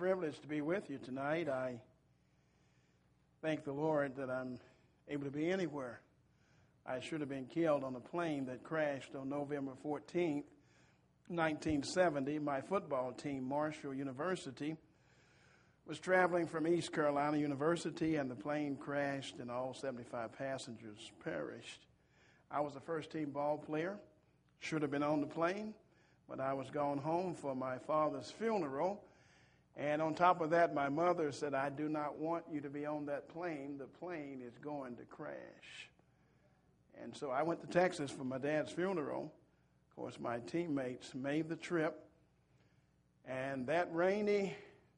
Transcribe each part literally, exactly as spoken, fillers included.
privilege to be with you tonight. I thank the Lord that I'm able to be anywhere. I should have been killed on a plane that crashed on November fourteenth, nineteen seventy. My football team, Marshall University, was traveling from East Carolina University, and the plane crashed and all seventy-five passengers perished. I was a first-team ball player, should have been on the plane, but I was gone home for my father's funeral. And on top of that, my mother said, I do not want you to be on that plane. The plane is going to crash. And so I went to Texas for my dad's funeral. Of course, my teammates made the trip. And that rainy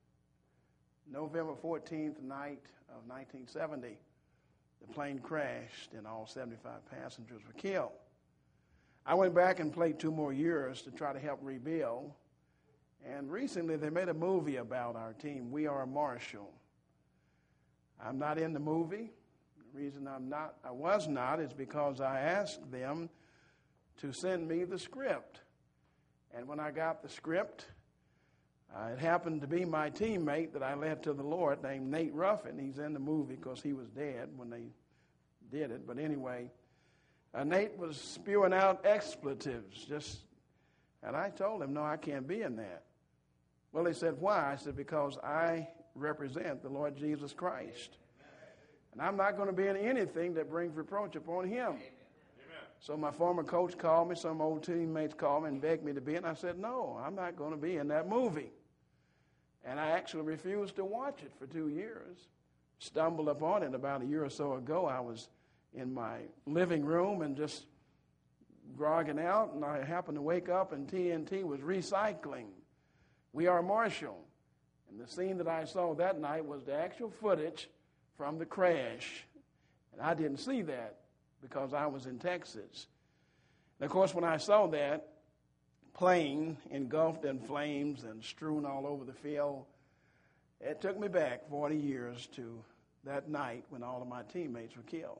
November fourteenth night of nineteen seventy, the plane crashed and all seventy-five passengers were killed. I went back and played two more years to try to help rebuild. And recently they made a movie about our team, We Are Marshall. I'm not in the movie. The reason I'm not, I was not, is because I asked them to send me the script. And when I got the script, uh, it happened to be my teammate that I led to the Lord named Nate Ruffin. He's in the movie because he was dead when they did it. But anyway, uh, Nate was spewing out expletives. Just, and I told him, no, I can't be in that. Well, he said, why? I said, because I represent the Lord Jesus Christ. And I'm not going to be in anything that brings reproach upon him. Amen. So my former coach called me, some old teammates called me and begged me to be in. I said, no, I'm not going to be in that movie. And I actually refused to watch it for two years. Stumbled upon it about a year or so ago. I was in my living room and just grogging out, and I happened to wake up and T N T was recycling We Are Marshall. And the scene that I saw that night was the actual footage from the crash. And I didn't see that because I was in Texas. And of course, when I saw that plane engulfed in flames and strewn all over the field, it took me back forty years to that night when all of my teammates were killed.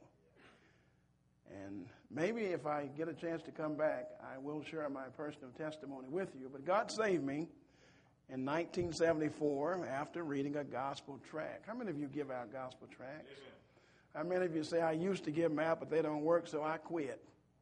And maybe if I get a chance to come back, I will share my personal testimony with you. But God saved me in nineteen seventy-four after reading a gospel tract. How many of you give out gospel tracts? Amen. How many of you say, I used to give them out, but they don't work, so I quit?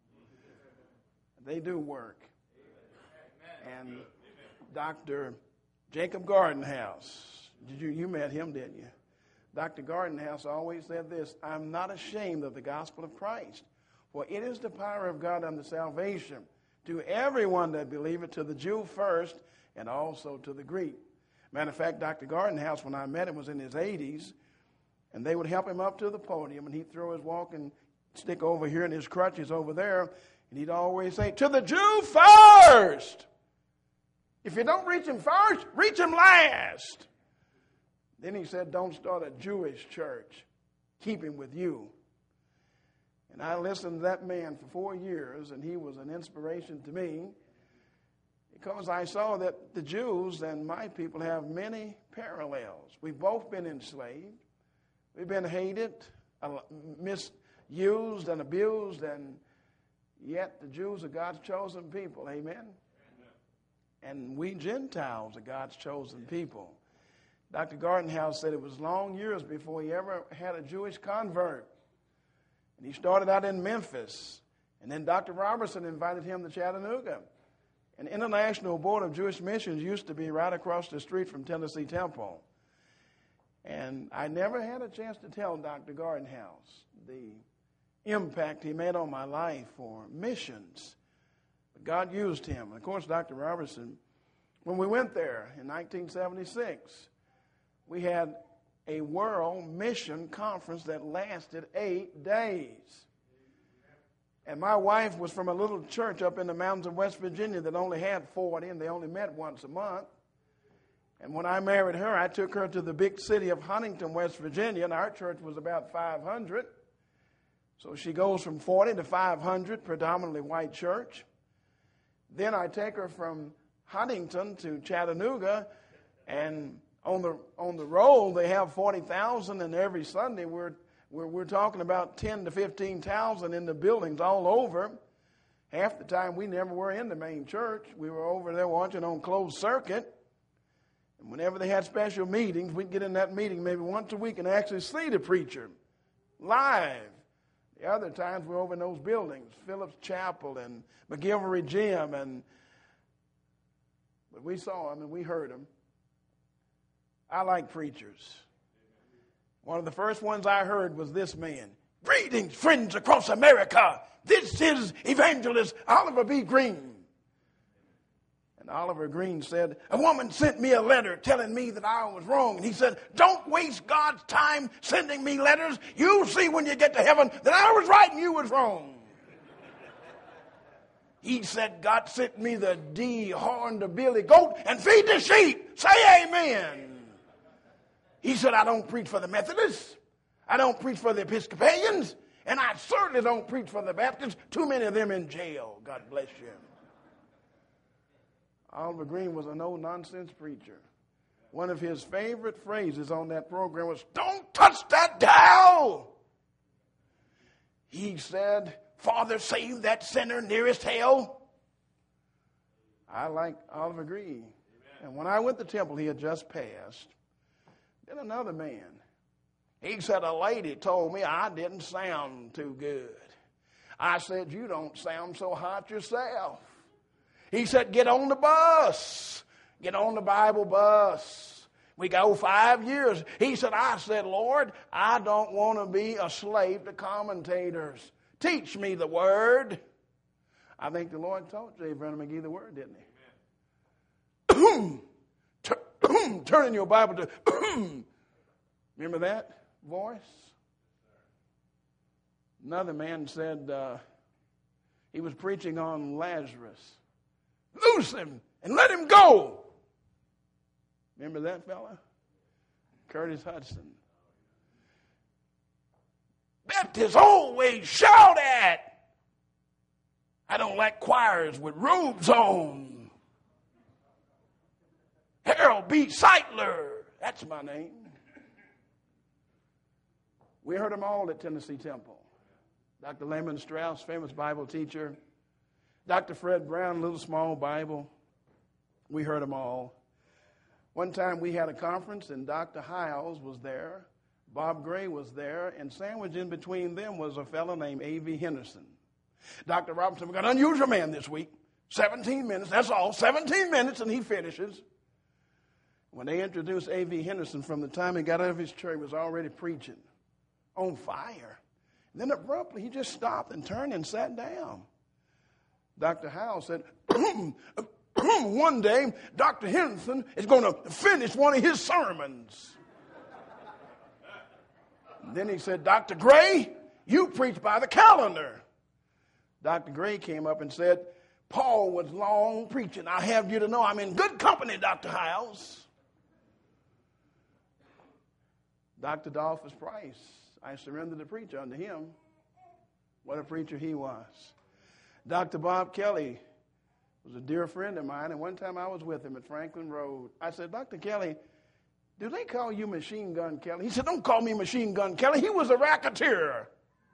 They do work. Amen. And Amen. Doctor Jacob Gardenhouse, did you, you met him, didn't you? Doctor Gardenhouse always said this, I'm not ashamed of the gospel of Christ, for it is the power of God unto salvation to everyone that believeth, to the Jew first, and also to the Greek. Matter of fact, Doctor Gardenhouse, when I met him, was in his eighties, and they would help him up to the podium, and he'd throw his walking stick over here and his crutches over there, and he'd always say, to the Jew first! If you don't reach him first, reach him last! Then he said, don't start a Jewish church. Keep him with you. And I listened to that man for four years, and he was an inspiration to me because I saw that the Jews and my people have many parallels. We've both been enslaved. We've been hated, misused, and abused, and yet the Jews are God's chosen people. Amen? Amen. And we Gentiles are God's chosen people. Doctor Gardenhouse said it was long years before he ever had a Jewish convert. And he started out in Memphis. And then Doctor Robertson invited him to Chattanooga. An International Board of Jewish Missions used to be right across the street from Tennessee Temple. And I never had a chance to tell Doctor Gardenhouse the impact he made on my life for missions. But God used him. And of course, Doctor Robertson, when we went there in nineteen seventy-six, we had a world mission conference that lasted eight days. And my wife was from a little church up in the mountains of West Virginia that only had forty, and they only met once a month. And when I married her, I took her to the big city of Huntington, West Virginia, and our church was about five hundred. So she goes from forty to five hundred, predominantly white church. Then I take her from Huntington to Chattanooga, and on the on the roll they have forty thousand, and every Sunday we're we're we're talking about ten to fifteen thousand in the buildings all over. Half the time we never were in the main church. We were over there watching on closed circuit. And whenever they had special meetings, we'd get in that meeting maybe once a week and actually see the preacher live. The other times we're over in those buildings, Phillips Chapel and McGilvery Gym, and but we saw him and we heard him. I like preachers. One of the first ones I heard was this man. Greetings, friends across America. This is Evangelist Oliver B. Green. And Oliver Green said, a woman sent me a letter telling me that I was wrong. And he said, don't waste God's time sending me letters. You'll see when you get to heaven that I was right and you was wrong. He said, God sent me the D horn to Billy Goat and feed the sheep. Say amen. He said, I don't preach for the Methodists. I don't preach for the Episcopalians. And I certainly don't preach for the Baptists. Too many of them in jail. God bless you. Oliver Green was a no-nonsense preacher. One of his favorite phrases on that program was, don't touch that dial. He said, Father, save that sinner nearest hell. I like Oliver Green. Amen. And when I went to the temple, he had just passed. Then another man. He said, a lady told me I didn't sound too good. I said, you don't sound so hot yourself. He said, get on the bus. Get on the Bible bus. We go five years. He said, I said, Lord, I don't want to be a slave to commentators. Teach me the word. I think the Lord taught J. Vernon McGee the word, didn't he? Turn in your Bible to, remember that voice? Another man said, uh, he was preaching on Lazarus. Loose him and let him go. Remember that fella? Curtis Hudson. Baptists always shout at. I don't like choirs with robes on. Harold B. Seitler. That's my name. We heard them all at Tennessee Temple. Doctor Lehman Strauss, famous Bible teacher. Doctor Fred Brown, Little Small Bible. We heard them all. One time we had a conference and Doctor Hiles was there. Bob Gray was there. And sandwiched in between them was a fellow named A V Henderson. Doctor Robinson, we got an unusual man this week. seventeen minutes, that's all. seventeen minutes and he finishes. When they introduced A V Henderson, from the time he got out of his chair, he was already preaching. On fire. And then abruptly he just stopped and turned and sat down. Doctor Howell said, one day, Doctor Henderson is going to finish one of his sermons. And then he said, Doctor Gray, you preach by the calendar. Doctor Gray came up and said, Paul was long preaching. I have you to know I'm in good company, Doctor Hiles. Doctor Dolphus Price, I surrendered to preach unto him. What a preacher he was. Doctor Bob Kelly was a dear friend of mine, and one time I was with him at Franklin Road. I said, Doctor Kelly, do they call you Machine Gun Kelly? He said, don't call me Machine Gun Kelly. He was a racketeer.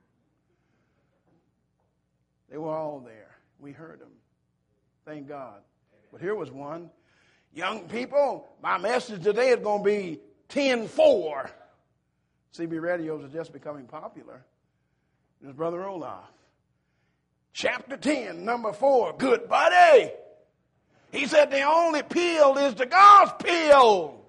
They were all there. We heard them. Thank God. But here was one. Young people, my message today is going to be ten four. C B radios are just becoming popular. There's Brother Olaf. Chapter ten, number four, good buddy. He said the only pill is the gospel.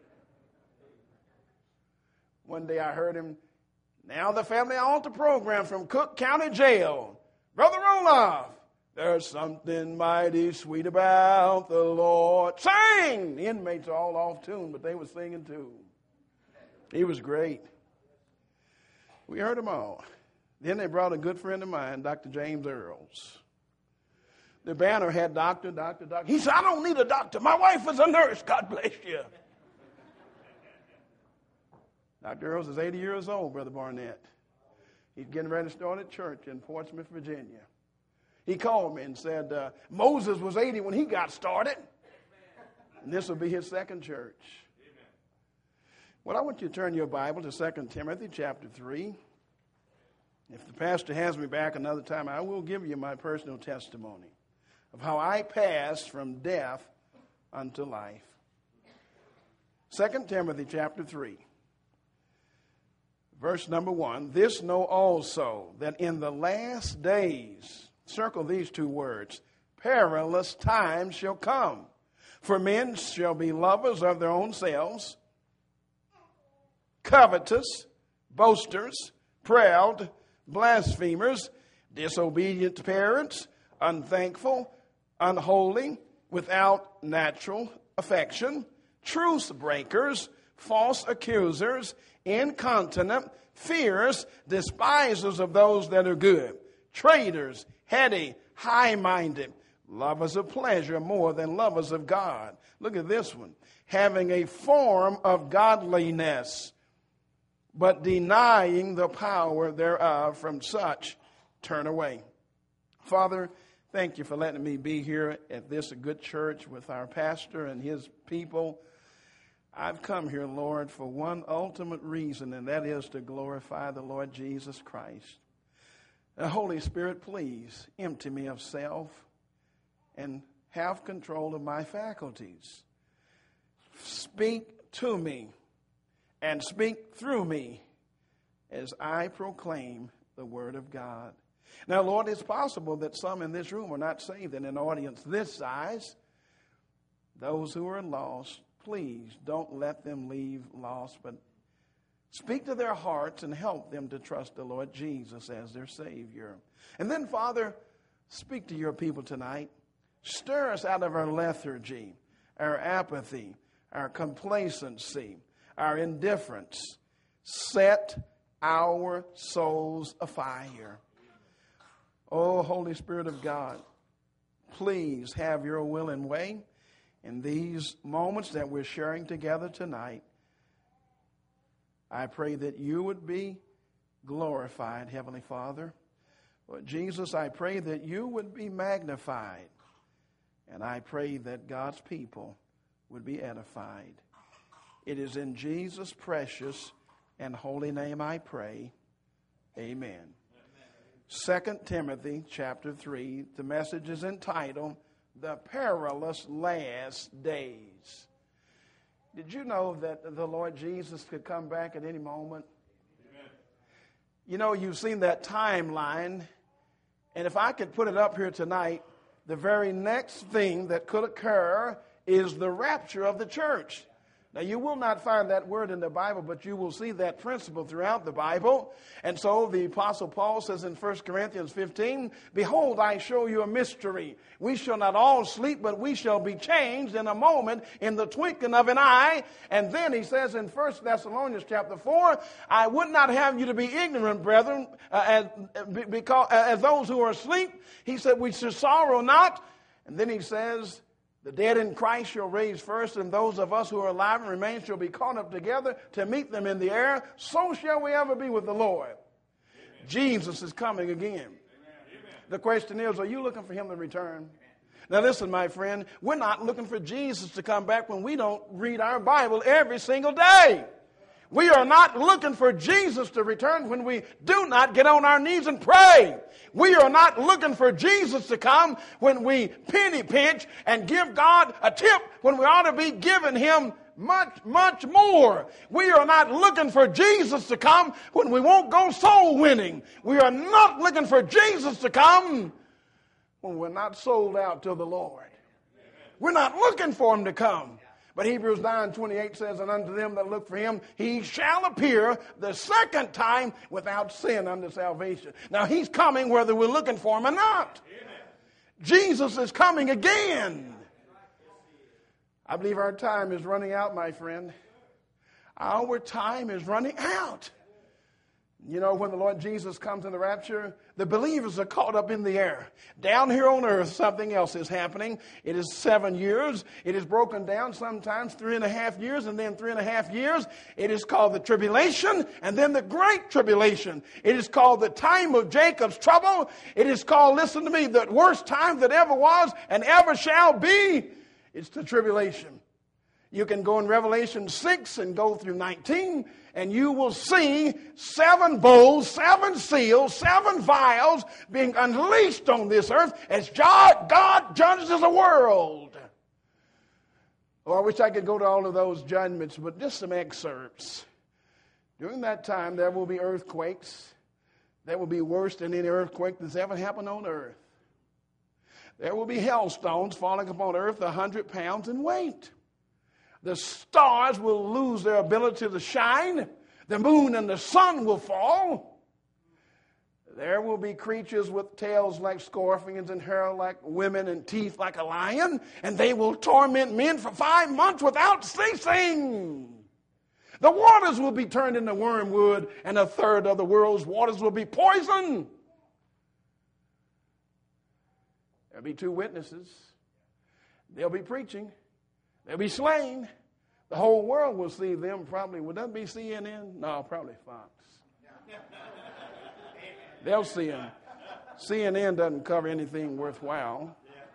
One day I heard him, now the family altar program from Cook County Jail. Brother Olaf, there's something mighty sweet about the Lord. Sing! The inmates are all off tune, but they were singing too. He was great. We heard them all. Then they brought a good friend of mine, Doctor James Earls. The banner had doctor, doctor, doctor. He said, I don't need a doctor. My wife is a nurse. God bless you. Doctor Earls is eighty years old, Brother Barnett. He's getting ready to start a church in Portsmouth, Virginia. He called me and said, uh, Moses was eighty when he got started. And this will be his second church. Well, I want you to turn your Bible to Second Timothy chapter three. If the pastor has me back another time, I will give you my personal testimony of how I passed from death unto life. Second Timothy chapter three. Verse number one, this know also that in the last days, circle these two words, perilous times shall come. For men shall be lovers of their own selves, covetous, boasters, proud, blasphemers, disobedient to parents, unthankful, unholy, without natural affection, truce breakers, false accusers, incontinent, fierce, despisers of those that are good, traitors, heady, high-minded, lovers of pleasure more than lovers of God. Look at this one. Having a form of godliness, but denying the power thereof, from such turn away. Father, thank you for letting me be here at this good church with our pastor and his people. I've come here, Lord, for one ultimate reason, and that is to glorify the Lord Jesus Christ. The Holy Spirit, please empty me of self and have control of my faculties. Speak to me and speak through me as I proclaim the Word of God. Now, Lord, it's possible that some in this room are not saved, and an audience this size, those who are lost, please don't let them leave lost, but speak to their hearts and help them to trust the Lord Jesus as their Savior. And then, Father, speak to your people tonight. Stir us out of our lethargy, our apathy, our complacency, our indifference. Set our souls afire. Oh, Holy Spirit of God, please have your will and way in these moments that we're sharing together tonight. I pray that you would be glorified, Heavenly Father. Lord Jesus, I pray that you would be magnified. And I pray that God's people would be edified. It is in Jesus' precious and holy name I pray. Amen. Second Timothy chapter three, the message is entitled, The Perilous Last Days. Did you know that the Lord Jesus could come back at any moment? Amen. You know, you've seen that timeline, and if I could put it up here tonight, the very next thing that could occur is the rapture of the church. Now, you will not find that word in the Bible, but you will see that principle throughout the Bible. And so the Apostle Paul says in First Corinthians fifteen, Behold, I show you a mystery. We shall not all sleep, but we shall be changed in a moment, in the twinkling of an eye. And then he says in First Thessalonians chapter four, I would not have you to be ignorant, brethren, uh, as, because, uh, as those who are asleep. He said, we should sorrow not. And then he says, the dead in Christ shall raise first, and those of us who are alive and remain shall be caught up together to meet them in the air. So shall we ever be with the Lord. Amen. Jesus is coming again. Amen. The question is, are you looking for him to return? Amen. Now listen, my friend, we're not looking for Jesus to come back when we don't read our Bible every single day. We are not looking for Jesus to return when we do not get on our knees and pray. We are not looking for Jesus to come when we penny pinch and give God a tip when we ought to be giving him much, much more. We are not looking for Jesus to come when we won't go soul winning. We are not looking for Jesus to come when we're not sold out to the Lord. We're not looking for him to come. But Hebrews nine twenty-eight says, and unto them that look for him, he shall appear the second time without sin unto salvation. Now, he's coming whether we're looking for him or not. Amen. Jesus is coming again. I believe our time is running out, my friend. Our time is running out. You know, when the Lord Jesus comes in the rapture, the believers are caught up in the air. Down here on earth, something else is happening. It is seven years. It is broken down sometimes three and a half years, and then three and a half years. It is called the tribulation, and then the great tribulation. It is called the time of Jacob's trouble. It is called, listen to me, the worst time that ever was and ever shall be. It's the tribulation. You can go in Revelation six and go through nineteen, and you will see seven bowls, seven seals, seven vials being unleashed on this earth as God judges the world. Oh, I wish I could go to all of those judgments, but just some excerpts. During that time, there will be earthquakes. That will be worse than any earthquake that's ever happened on earth. There will be hailstones falling upon earth a hundred pounds in weight. The stars will lose their ability to shine. The moon and the sun will fall. There will be creatures with tails like scorpions and hair like women and teeth like a lion, and they will torment men for five months without ceasing. The waters will be turned into wormwood, and a third of the world's waters will be poison. There'll be two witnesses. They'll be preaching. They'll be slain. The whole world will see them probably. Would that be C N N? No, probably Fox. They'll see him. C N N doesn't cover anything worthwhile.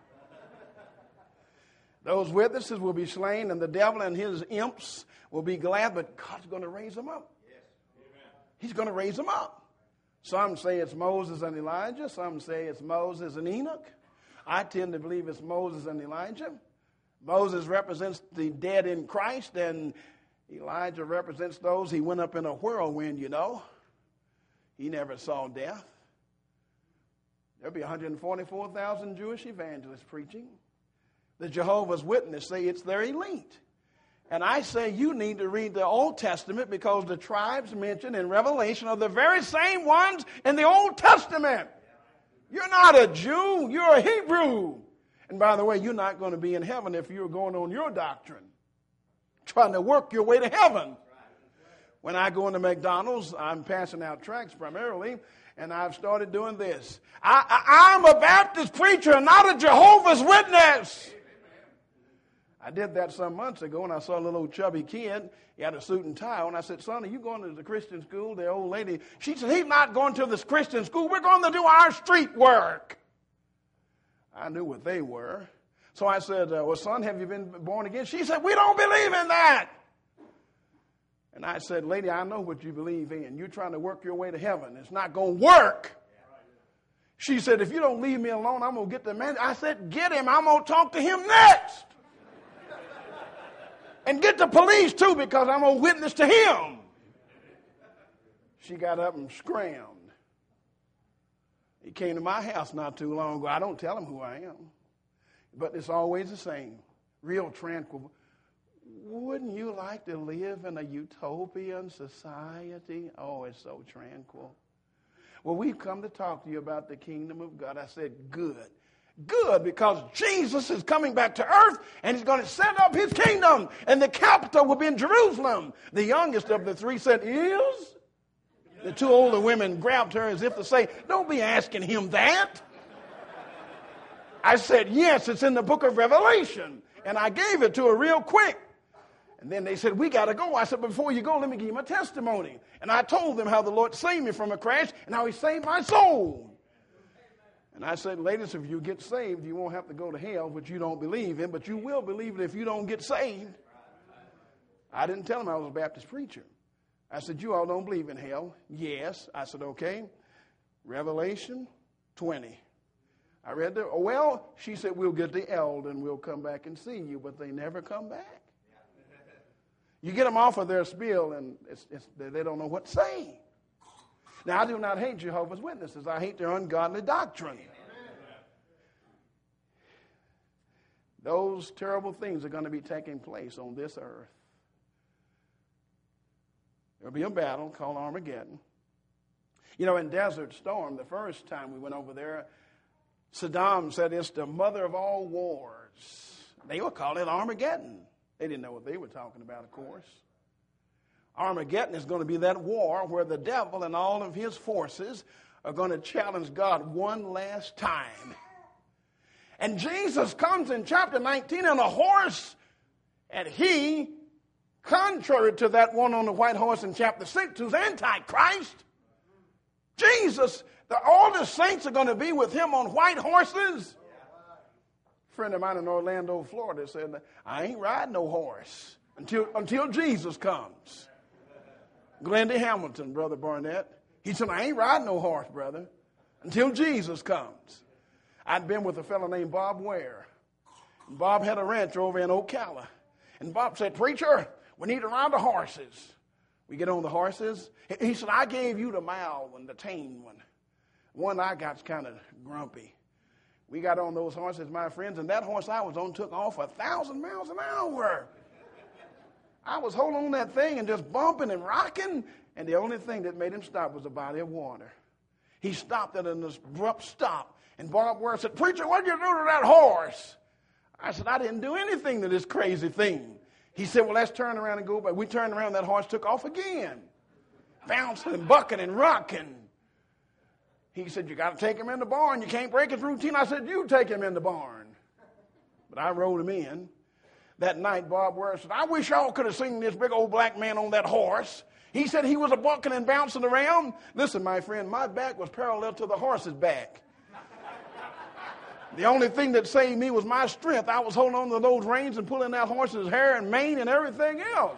Those witnesses will be slain, and the devil and his imps will be glad, but God's going to raise them up. He's going to raise them up. Some say it's Moses and Elijah. Some say it's Moses and Enoch. I tend to believe it's Moses and Elijah. Moses represents the dead in Christ, and Elijah represents those he went up in a whirlwind, you know. He never saw death. There'll be one hundred forty-four thousand Jewish evangelists preaching. The Jehovah's Witnesses say it's their elite. And I say you need to read the Old Testament because the tribes mentioned in Revelation are the very same ones in the Old Testament. You're not a Jew, you're a Hebrew. And by the way, you're not going to be in heaven if you're going on your doctrine, trying to work your way to heaven. When I go into McDonald's, I'm passing out tracts primarily, and I've started doing this. I, I, I'm a Baptist preacher, not a Jehovah's Witness. I did that some months ago, and I saw a little chubby kid. He had a suit and tie on. I said, son, are you going to the Christian school? The old lady, she said, he's not going to this Christian school. We're going to do our street work. I knew what they were. So I said, uh, well, son, have you been born again? She said, we don't believe in that. And I said, lady, I know what you believe in. You're trying to work your way to heaven. It's not going to work. She said, if you don't leave me alone, I'm going to get the man. I said, get him. I'm going to talk to him next. And get the police, too, because I'm going to witness to him. She got up and scrammed. He came to my house not too long ago. I don't tell him who I am. But it's always the same. Real tranquil. Wouldn't you like to live in a utopian society? Oh, it's so tranquil. Well, we've come to talk to you about the kingdom of God. I said, good. Good, because Jesus is coming back to earth, and he's going to set up his kingdom, and the capital will be in Jerusalem. The youngest of the three said, is? The two older women grabbed her as if to say, don't be asking him that. I said, yes, it's in the book of Revelation. And I gave it to her real quick. And then they said, we got to go. I said, before you go, let me give you my testimony. And I told them how the Lord saved me from a crash and how he saved my soul. And I said, ladies, if you get saved, you won't have to go to hell, which you don't believe in, but you will believe it if you don't get saved. I didn't tell them I was a Baptist preacher. I said, you all don't believe in hell. Yes. I said, okay. Revelation twenty. I read the, oh, well, she said, we'll get the elder and we'll come back and see you, but they never come back. You get them off of their spiel and it's, it's, they don't know what to say. Now, I do not hate Jehovah's Witnesses. I hate their ungodly doctrine. Those terrible things are going to be taking place on this earth. There'll be a battle called Armageddon. You know, in Desert Storm, the first time we went over there, Saddam said it's the mother of all wars. They would call it Armageddon. They didn't know what they were talking about, of course. Armageddon is going to be that war where the devil and all of his forces are going to challenge God one last time. And Jesus comes in chapter nineteen on a horse, and he, contrary to that one on the white horse in chapter six, who's Antichrist, Jesus, the, all the saints are going to be with him on white horses. A friend of mine in Orlando, Florida said, I ain't riding no horse until, until Jesus comes. Glendy Hamilton, Brother Barnett, he said, I ain't riding no horse, brother, until Jesus comes. I'd been with a fellow named Bob Ware. Bob had a ranch over in Ocala. And Bob said, "Preacher, we need to ride the horses." We get on the horses. He said, "I gave you the mild one, the tame one. One I got's kind of grumpy." We got on those horses, my friends, and that horse I was on took off a thousand miles an hour. I was holding on that thing and just bumping and rocking, and the only thing that made him stop was a body of water. He stopped at an abrupt stop, and Bob Ware said, "Preacher, what did you do to that horse?" I said, "I didn't do anything to this crazy thing." He said, "Well, let's turn around and go back." We turned around, that horse took off again, bouncing and bucking and rocking. He said, "You got to take him in the barn. You can't break his routine." I said, "You take him in the barn." But I rode him in. That night, Bob Ware said, "I wish y'all could have seen this big old black man on that horse." He said he was a bucking and bouncing around. Listen, my friend, my back was parallel to the horse's back. The only thing that saved me was my strength. I was holding on to those reins and pulling that horse's hair and mane and everything else.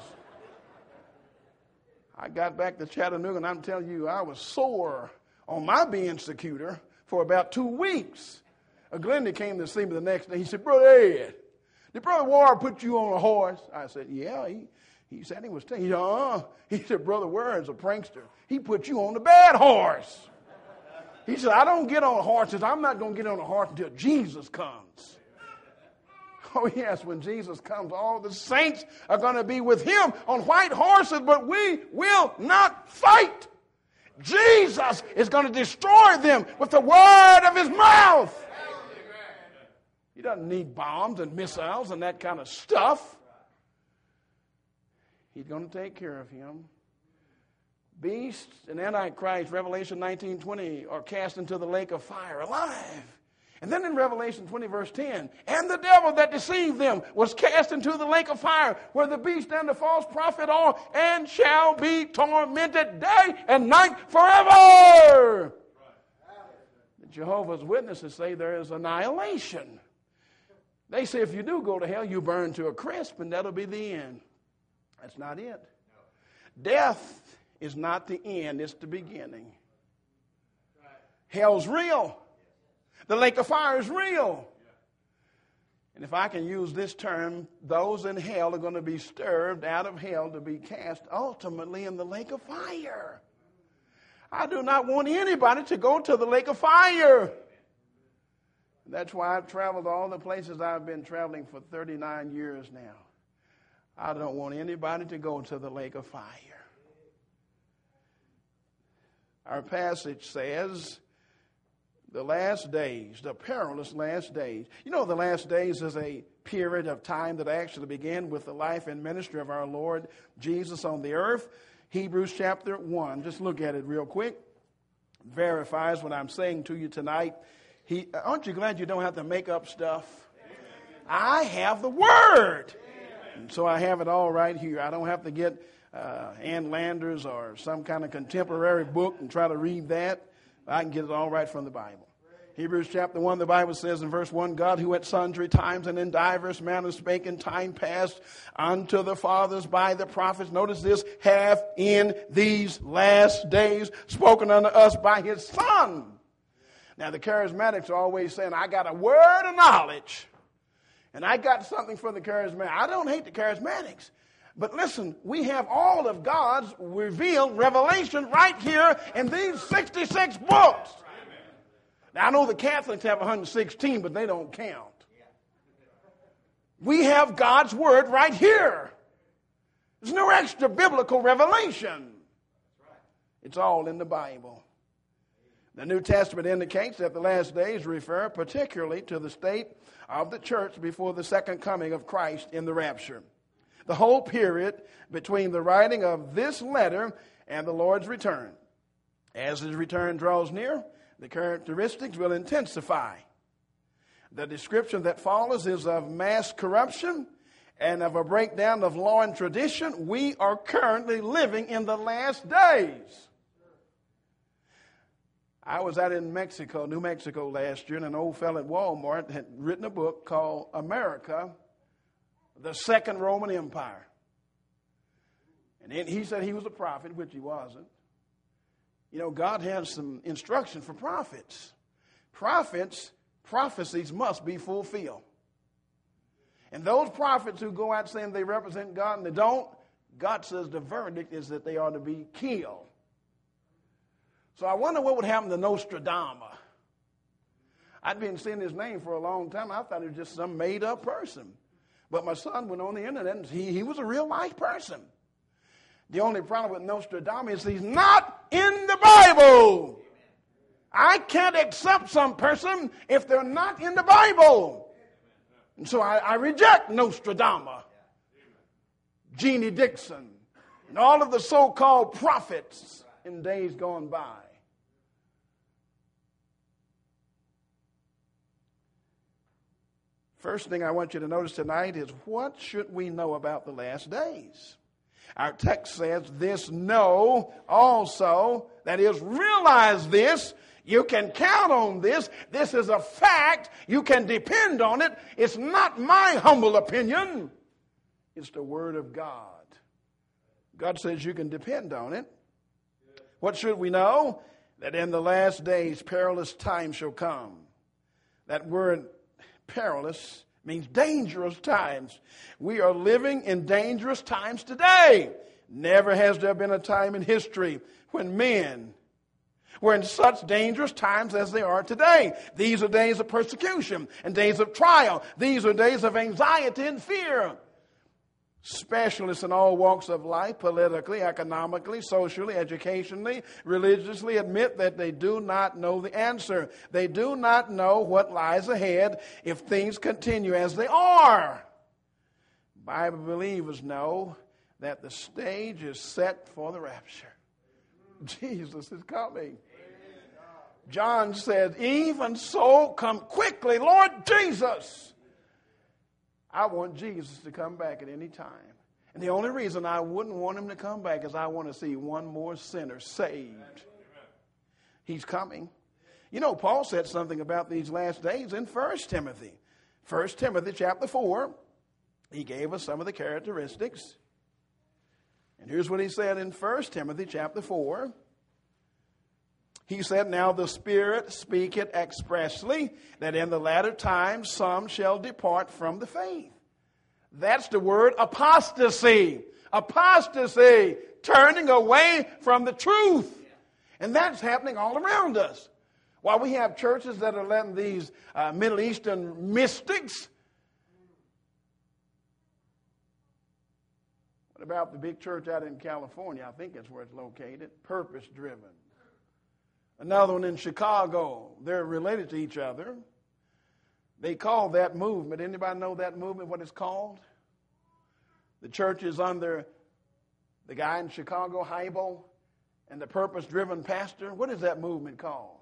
I got back to Chattanooga, and I'm telling you, I was sore on my being scooter for about two weeks. A Glendy came to see me the next day. He said, "Brother Ed, did Brother Ware put you on a horse?" I said, "Yeah, he, he said he was." T-. He said, uh-uh. He said, "Brother Ware is a prankster. He put you on the bad horse." He said, "I don't get on horses. I'm not going to get on a horse until Jesus comes." Oh, yes, when Jesus comes, all the saints are going to be with him on white horses, but we will not fight. Jesus is going to destroy them with the word of his mouth. He doesn't need bombs and missiles and that kind of stuff. He's going to take care of him. Beasts and Antichrist, Revelation nineteen twenty, are cast into the lake of fire alive. And then in Revelation twenty, verse ten, "And the devil that deceived them was cast into the lake of fire, where the beast and the false prophet are, and shall be tormented day and night forever." The Jehovah's Witnesses say there is annihilation. They say if you do go to hell, you burn to a crisp, and that'll be the end. That's not it. Death is not the end, it's the beginning. Hell's real. The lake of fire is real. And if I can use this term, those in hell are going to be stirred out of hell to be cast ultimately in the lake of fire. I do not want anybody to go to the lake of fire. That's why I've traveled all the places I've been traveling for thirty-nine years now. I don't want anybody to go to the lake of fire. Our passage says, the last days, the perilous last days. You know, the last days is a period of time that actually began with the life and ministry of our Lord Jesus on the earth. Hebrews chapter one, just look at it real quick. Verifies what I'm saying to you tonight. He, aren't you glad you don't have to make up stuff? I have the Word. And so I have it all right here. I don't have to get uh, Ann Landers or some kind of contemporary book and try to read that. I can get it all right from the Bible. Hebrews chapter one, the Bible says in verse one, "God, who at sundry times and in divers manners spake in time past unto the fathers by the prophets," notice this, "hath in these last days spoken unto us by his Son." Now the charismatics are always saying, "I got a word of knowledge, and I got something for the charismatics." I don't hate the charismatics. But listen, we have all of God's revealed revelation right here in these sixty-six books. Now, I know the Catholics have one hundred sixteen, but they don't count. We have God's Word right here. There's no extra biblical revelation. It's all in the Bible. The New Testament indicates that the last days refer particularly to the state of the church before the second coming of Christ in the rapture. The whole period between the writing of this letter and the Lord's return. As his return draws near, the characteristics will intensify. The description that follows is of mass corruption and of a breakdown of law and tradition. We are currently living in the last days. I was out in Mexico, New Mexico last year, and an old fellow at Walmart had written a book called America, the Second Roman Empire. And then he said he was a prophet, which he wasn't. You know, God has some instruction for prophets. Prophets, prophecies must be fulfilled. And those prophets who go out saying they represent God and they don't, God says the verdict is that they ought to be killed. So I wonder what would happen to Nostradamus. I'd been seeing his name for a long time. I thought he was just some made-up person. But my son went on the internet and he, he was a real-life person. The only problem with Nostradamus is he's not in the Bible. I can't accept some person if they're not in the Bible. And so I, I reject Nostradamus, Jeannie Dixon, and all of the so-called prophets in days gone by. First thing I want you to notice tonight is, what should we know about the last days? Our text says, this know also, that is, realize this. You can count on this. This is a fact. You can depend on it. It's not my humble opinion. It's the Word of God. God says you can depend on it. What should we know? That in the last days perilous times shall come. That word perilous means dangerous times. We are living in dangerous times today. Never has there been a time in history when men were in such dangerous times as they are today. These are days of persecution and days of trial. These are days of anxiety and fear. Specialists in all walks of life, politically, economically, socially, educationally, religiously, admit that they do not know the answer. They do not know what lies ahead if things continue as they are. Bible believers know that the stage is set for the rapture. Jesus is coming. John said, even so, come quickly, Lord Jesus. I want Jesus to come back at any time. And the only reason I wouldn't want him to come back is I want to see one more sinner saved. He's coming. You know, Paul said something about these last days in First Timothy. First Timothy chapter four. He gave us some of the characteristics. And here's what he said in First Timothy chapter four. He said, now the Spirit speaketh expressly that in the latter times some shall depart from the faith. That's the word apostasy. Apostasy, turning away from the truth. And that's happening all around us. While we have churches that are letting these uh, Middle Eastern mystics. What about the big church out in California? I think that's where it's located. Purpose driven. Another one in Chicago. They're related to each other. They call that movement. Anybody know that movement, what it's called? The church is under the guy in Chicago, Hybel, and the purpose-driven pastor. What is that movement called?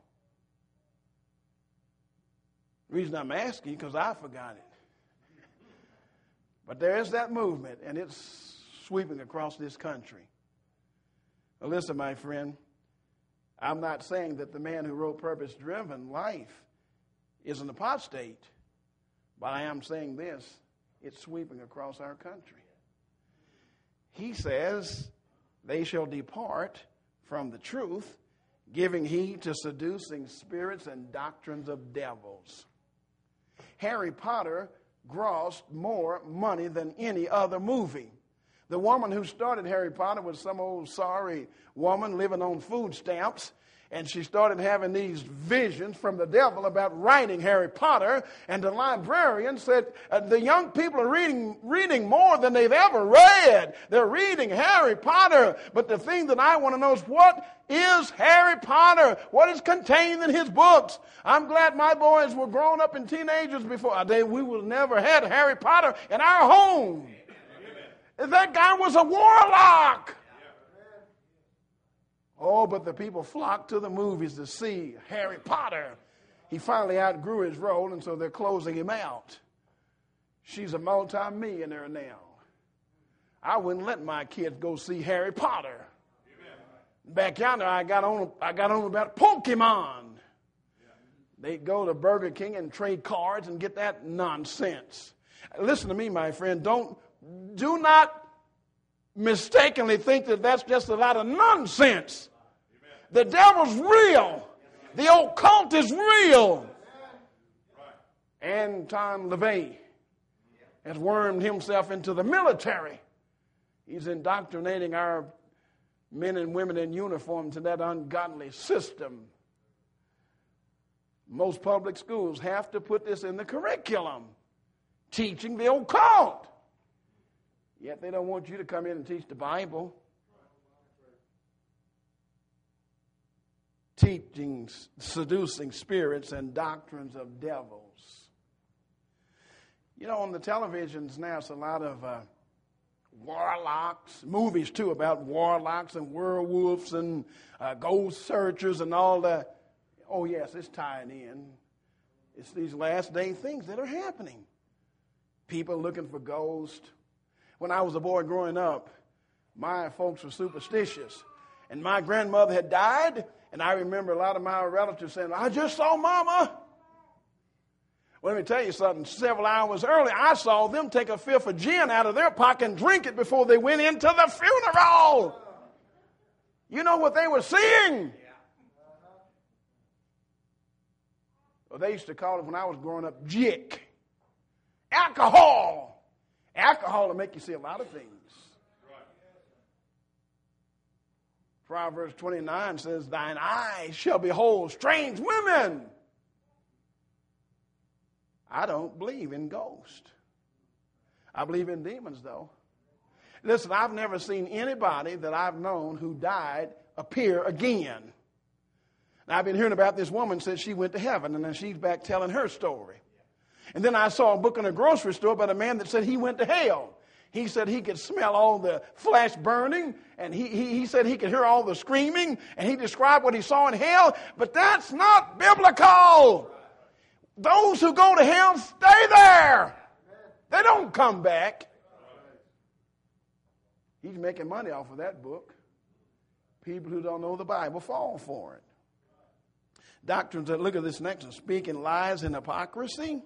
The reason I'm asking, because I forgot it. But there is that movement, and it's sweeping across this country. Well, listen, my friend. I'm not saying that the man who wrote Purpose-Driven Life is an apostate, but I am saying this, it's sweeping across our country. He says, they shall depart from the truth, giving heed to seducing spirits and doctrines of devils. Harry Potter grossed more money than any other movie. The woman who started Harry Potter was some old sorry woman living on food stamps. And she started having these visions from the devil about writing Harry Potter. And the librarian said, uh, the young people are reading, reading more than they've ever read. They're reading Harry Potter. But the thing that I want to know is, what is Harry Potter? What is contained in his books? I'm glad my boys were grown up and teenagers before. They, we would never had Harry Potter in our home. That guy was a warlock. Oh, but the people flocked to the movies to see Harry Potter. He finally outgrew his role, and so they're closing him out. She's a multi-millionaire now. I wouldn't let my kids go see Harry Potter. Back yonder, I got on, I got on about Pokemon. They'd go to Burger King and trade cards and get that nonsense. Listen to me, my friend. Don't, do not mistakenly think that that's just a lot of nonsense. The devil's real. The occult is real. Anton LaVey has wormed himself into the military. He's indoctrinating our men and women in uniform to that ungodly system. Most public schools have to put this in the curriculum, teaching the occult. Yet they don't want you to come in and teach the Bible. Teaching seducing spirits and doctrines of devils. You know, on the televisions now, it's a lot of uh, warlocks, movies too about warlocks and werewolves and uh, ghost searchers and all that. Oh, yes, it's tying in. It's these last day things that are happening. People looking for ghosts. When I was a boy growing up, my folks were superstitious. And my grandmother had died, and I remember a lot of my relatives saying, I just saw Mama. Well, let me tell you something. Several hours early, I saw them take a fifth of gin out of their pocket and drink it before they went into the funeral. You know what they were seeing? Well, they used to call it, when I was growing up, jick. Alcohol. Alcohol will make you see a lot of things. Proverbs twenty-nine says, thine eyes shall behold strange women. I don't believe in ghosts. I believe in demons, though. Listen, I've never seen anybody that I've known who died appear again. Now, I've been hearing about this woman since she went to heaven, and then she's back telling her story. And then I saw a book in a grocery store about a man that said he went to hell. He said he could smell all the flesh burning, and he, he, he said he could hear all the screaming, and he described what he saw in hell, but that's not biblical. Those who go to hell stay there. They don't come back. He's making money off of that book. People who don't know the Bible fall for it. Doctrines that, look at this next one, speaking lies and hypocrisy.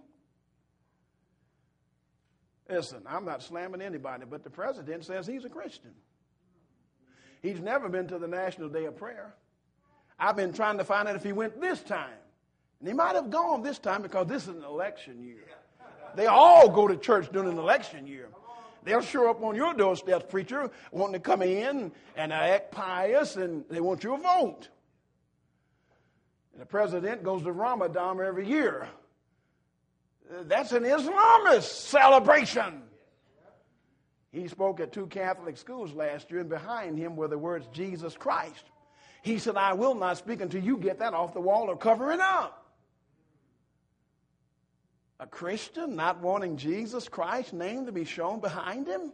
Listen, I'm not slamming anybody, but the president says he's a Christian. He's never been to the National Day of Prayer. I've been trying to find out if he went this time. And he might have gone this time because this is an election year. They all go to church during an election year. They'll show up on your doorstep, preacher, wanting to come in and act pious, and they want you to vote. And the president goes to Ramadan every year. That's an Islamist celebration. He spoke at two Catholic schools last year, and behind him were the words, Jesus Christ. He said, I will not speak until you get that off the wall or cover it up. A Christian not wanting Jesus Christ's name to be shown behind him?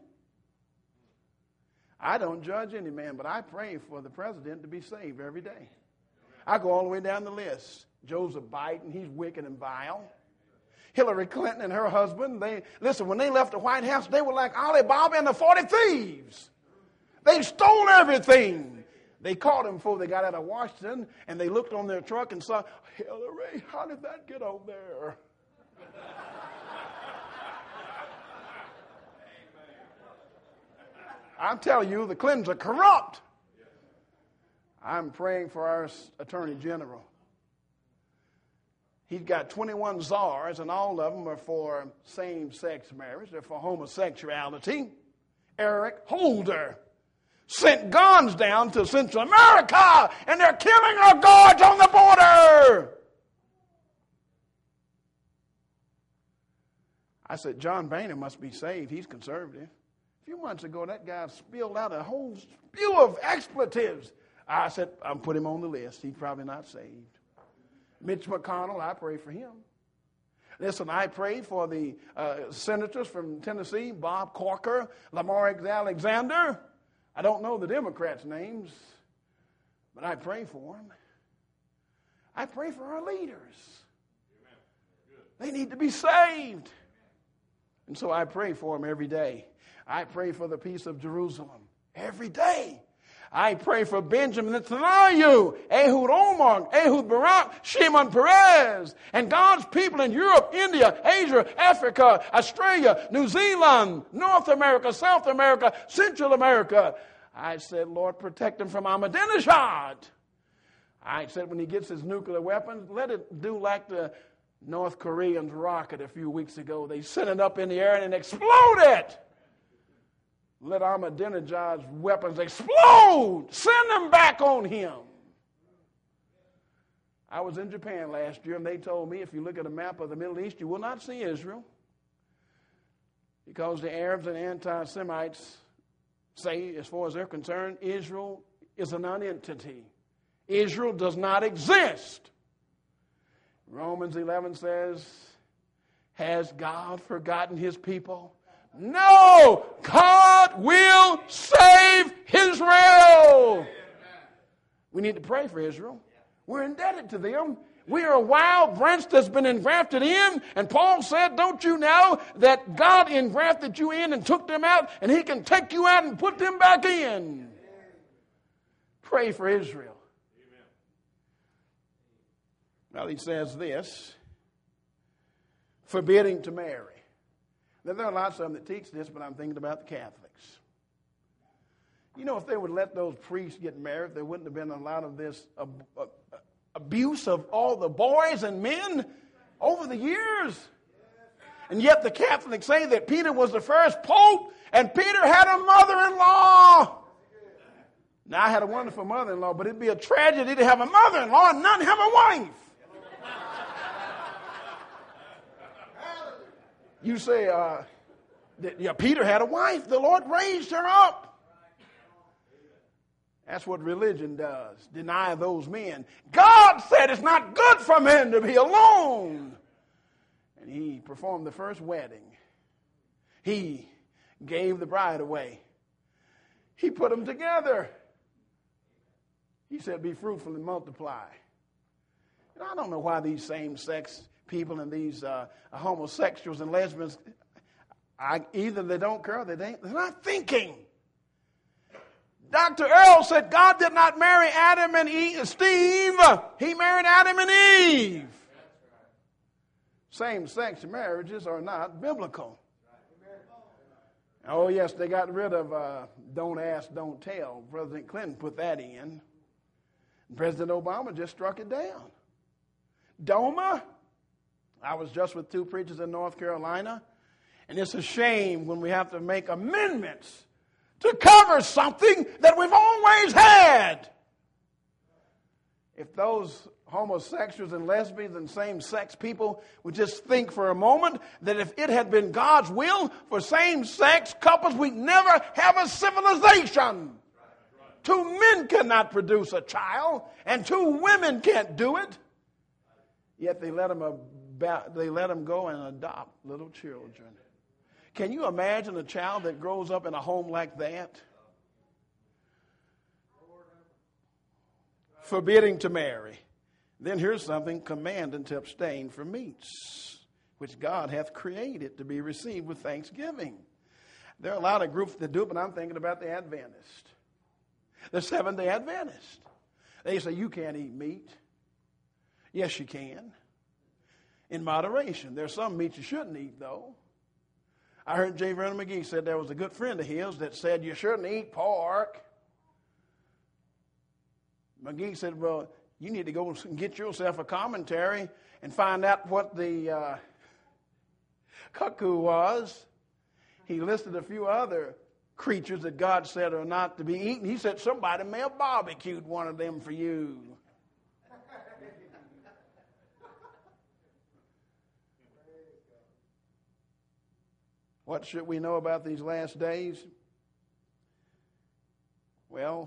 I don't judge any man, but I pray for the president to be saved every day. I go all the way down the list. Joseph Biden, he's wicked and vile. Hillary Clinton and her husband, they listen, when they left the White House, they were like Alibaba and the forty thieves. They stole everything. They caught him before they got out of Washington, and they looked on their truck and saw, Hillary, how did that get over there? I'm telling you, the Clintons are corrupt. I'm praying for our Attorney General. He's got twenty-one czars, and all of them are for same-sex marriage. They're for homosexuality. Eric Holder sent guns down to Central America, and they're killing our guards on the border. I said, John Boehner must be saved. He's conservative. A few months ago, that guy spilled out a whole spew of expletives. I said, I'll put him on the list. He's probably not saved. Mitch McConnell, I pray for him. Listen, I pray for the uh, senators from Tennessee, Bob Corker, Lamar Alexander. I don't know the Democrats' names, but I pray for them. I pray for our leaders. They need to be saved. And so I pray for them every day. I pray for the peace of Jerusalem every day. I pray for Benjamin Netanyahu, Ehud Olmert, Ehud Barak, Shimon Peres, and God's people in Europe, India, Asia, Africa, Australia, New Zealand, North America, South America, Central America. I said, Lord, protect him from Ahmadinejad. I said, when he gets his nuclear weapons, let it do like the North Korean's rocket a few weeks ago. They sent it up in the air and it exploded. Let Ahmadinejad's weapons explode. Send them back on him. I was in Japan last year, and they told me if you look at a map of the Middle East, you will not see Israel. Because the Arabs and anti-Semites say, as far as they're concerned, Israel is a non-entity. Israel does not exist. Romans eleven says, has God forgotten his people? No! God will save Israel! We need to pray for Israel. We're indebted to them. We are a wild branch that's been engrafted in. And Paul said, don't you know that God engrafted you in and took them out, and he can take you out and put them back in? Pray for Israel. Amen. Well, he says this, forbidding to marry. Now, there are lots of them that teach this, but I'm thinking about the Catholics. You know, if they would let those priests get married, there wouldn't have been a lot of this uh, uh, abuse of all the boys and men over the years. And yet the Catholics say that Peter was the first pope, and Peter had a mother-in-law. Now, I had a wonderful mother-in-law, but it'd be a tragedy to have a mother-in-law and not have a wife. You say, uh, that, yeah, Peter had a wife. The Lord raised her up. That's what religion does. Deny those men. God said it's not good for men to be alone. And he performed the first wedding. He gave the bride away. He put them together. He said, be fruitful and multiply. And I don't know why these same-sex people and these uh, homosexuals and lesbians, I, either they don't care or they ain't, they're not thinking. Doctor Earl said God did not marry Adam and Eve, Steve. He married Adam and Eve. Same-sex marriages are not biblical. Oh, yes, they got rid of uh, don't ask, don't tell. President Clinton put that in. President Obama just struck it down. DOMA. I was just with two preachers in North Carolina, and it's a shame when we have to make amendments to cover something that we've always had. If those homosexuals and lesbians and same-sex people would just think for a moment that if it had been God's will for same-sex couples, we'd never have a civilization. Two men cannot produce a child, and two women can't do it. Yet they let them, about, they let them go and adopt little children. Can you imagine a child that grows up in a home like that? Forbidding to marry. Then here's something, commanding to abstain from meats, which God hath created to be received with thanksgiving. There are a lot of groups that do it, but I'm thinking about the Adventist. The Seventh-day Adventist. They say, you can't eat meat. Yes, you can. In moderation. There's some meat you shouldn't eat, though. I heard J. Vernon McGee said there was a good friend of his that said you shouldn't eat pork. McGee said, well, you need to go and get yourself a commentary and find out what the uh, cuckoo was. He listed a few other creatures that God said are not to be eaten. He said somebody may have barbecued one of them for you. What should we know about these last days? Well,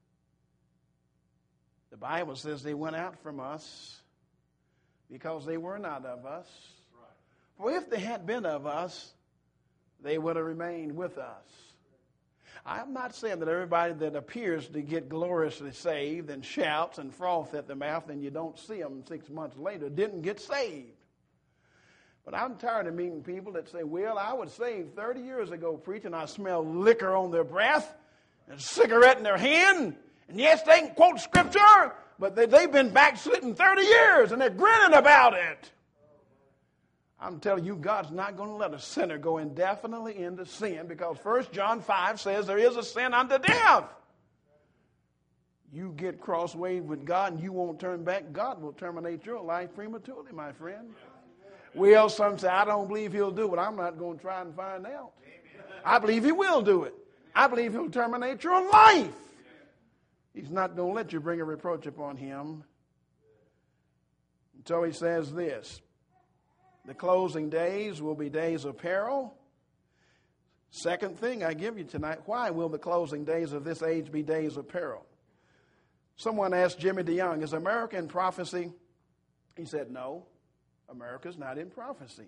the Bible says they went out from us because they were not of us. For if they had been of us, they would have remained with us. I'm not saying that everybody that appears to get gloriously saved and shouts and froth at the mouth and you don't see them six months later didn't get saved. But I'm tired of meeting people that say, well, I was saved thirty years ago, preaching. I smell liquor on their breath and a cigarette in their hand. And yes, they can quote scripture, but they, they've been backslidden thirty years and they're grinning about it. I'm telling you, God's not going to let a sinner go indefinitely into sin because First John five says there is a sin unto death. You get crossways with God and you won't turn back, God will terminate your life prematurely, my friend. Well, some say, I don't believe he'll do it. I'm not going to try and find out. I believe he will do it. I believe he'll terminate your life. He's not going to let you bring a reproach upon him. So he says this: the closing days will be days of peril. Second thing I give you tonight, why will the closing days of this age be days of peril? Someone asked Jimmy DeYoung, is America in prophecy? He said, no, America's not in prophecy.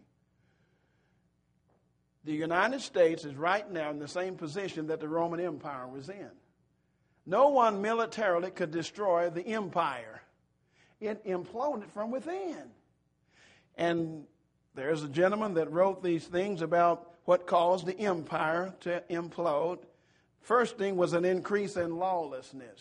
The United States is right now in the same position that the Roman Empire was in. No one militarily could destroy the empire. It imploded from within. And there's a gentleman that wrote these things about what caused the empire to implode. First thing was an increase in lawlessness.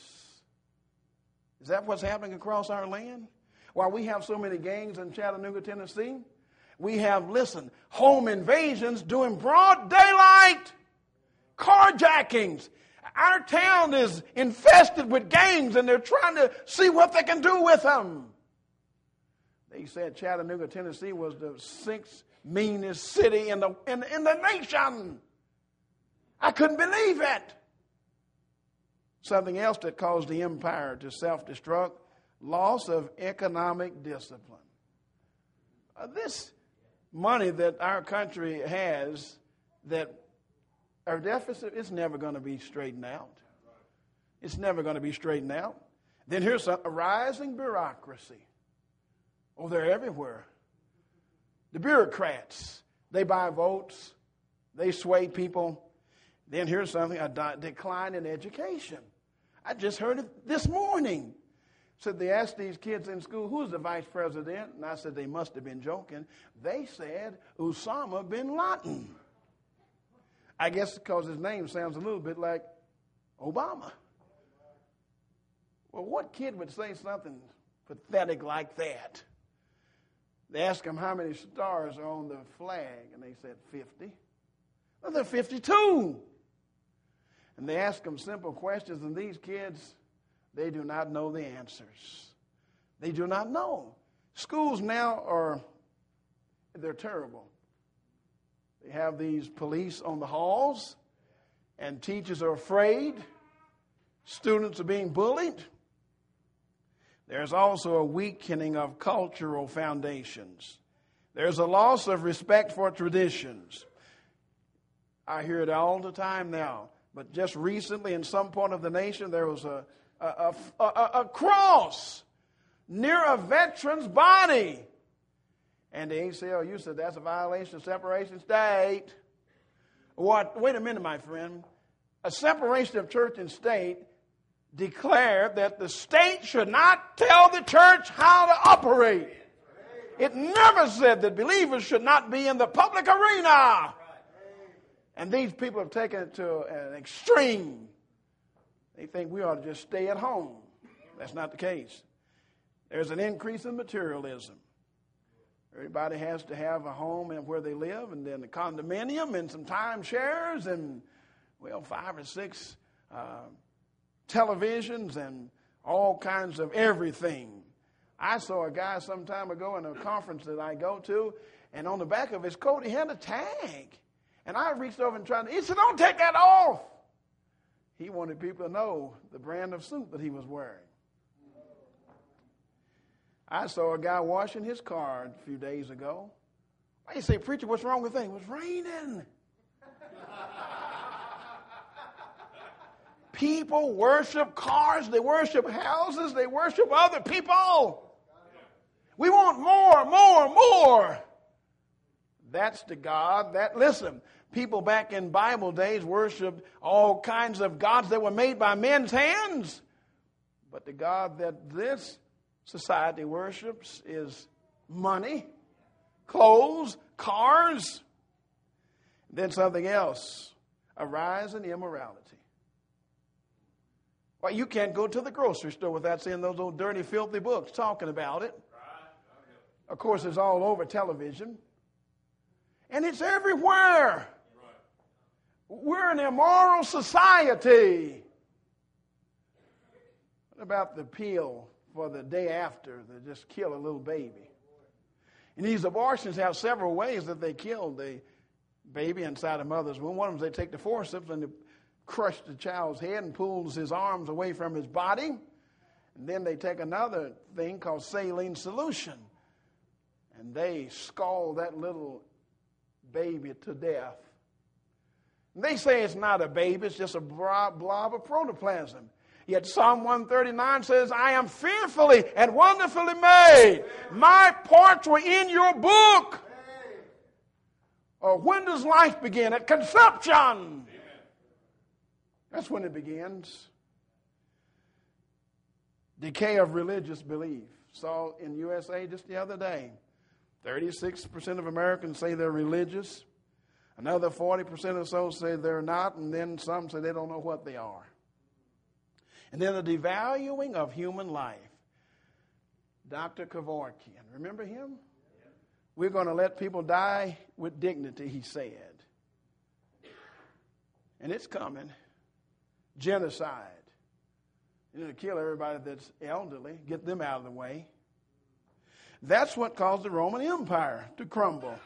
Is that what's happening across our land? While we have so many gangs in Chattanooga, Tennessee, we have, listen, home invasions during broad daylight, carjackings. Our town is infested with gangs, and they're trying to see what they can do with them. They said Chattanooga, Tennessee was the sixth meanest city in the, in, in the nation. I couldn't believe it. Something else that caused the empire to self-destruct, loss of economic discipline. Uh, this money that our country has, that our deficit, it's never going to be straightened out. It's never going to be straightened out. Then here's a, a rising bureaucracy. Oh, they're everywhere. The bureaucrats, they buy votes, they sway people. Then here's something, a di- decline in education. I just heard it this morning. Said they asked these kids in school, who's the vice president? And I said, they must have been joking. They said Osama bin Laden. I guess because his name sounds a little bit like Obama. Well, what kid would say something pathetic like that? They asked him how many stars are on the flag, and they said fifty. Well, they're fifty-two. And they asked them simple questions, and these kids, they do not know the answers. They do not know. Schools now are, they're terrible. They have these police on the halls, and teachers are afraid. Students are being bullied. There's also a weakening of cultural foundations. There's a loss of respect for traditions. I hear it all the time now. But just recently in some part of the nation, there was a, a, a, a, a cross near a veteran's body. And the A C L U said that's a violation of separation of state. What? Wait a minute, my friend. A separation of church and state declared that the state should not tell the church how to operate. It never said that believers should not be in the public arena. And these people have taken it to an extreme. They think we ought to just stay at home. That's not the case. There's an increase in materialism. Everybody has to have a home and where they live, and then a condominium and some timeshares and, well, five or six uh, televisions and all kinds of everything. I saw a guy some time ago in a conference that I go to, and on the back of his coat he had a tag. And I reached over and tried to, he said, don't take that off. He wanted people to know the brand of suit that he was wearing. I saw a guy washing his car a few days ago. I say, preacher, what's wrong with that? It was raining. People worship cars, they worship houses, they worship other people. We want more, more, more. That's the God that, listen, people back in Bible days worshiped all kinds of gods that were made by men's hands. But the God that this society worships is money, clothes, cars. Then something else, a rise in immorality. Well, you can't go to the grocery store without seeing those old dirty, filthy books talking about it. Of course, it's all over television. And it's everywhere. We're an immoral society. What about the pill for the day after to just kill a little baby? And these abortions have several ways that they kill the baby inside the mother's womb. One of them is they take the forceps and they crush the child's head and pulls his arms away from his body. And then they take another thing called saline solution, and they scald that little baby to death. And they say it's not a baby, it's just a blob of protoplasm. Yet Psalm one thirty-nine says, I am fearfully and wonderfully made. My parts were in your book. Or when does life begin? At conception. That's when it begins. Decay of religious belief. Saw in U S A just the other day, thirty-six percent of Americans say they're religious. Another forty percent or so say they're not, and then some say they don't know what they are. And then the devaluing of human life. Doctor Kevorkian, remember him? We're going to let people die with dignity, he said. And it's coming. Genocide. You know, to kill everybody that's elderly, get them out of the way. That's what caused the Roman Empire to crumble.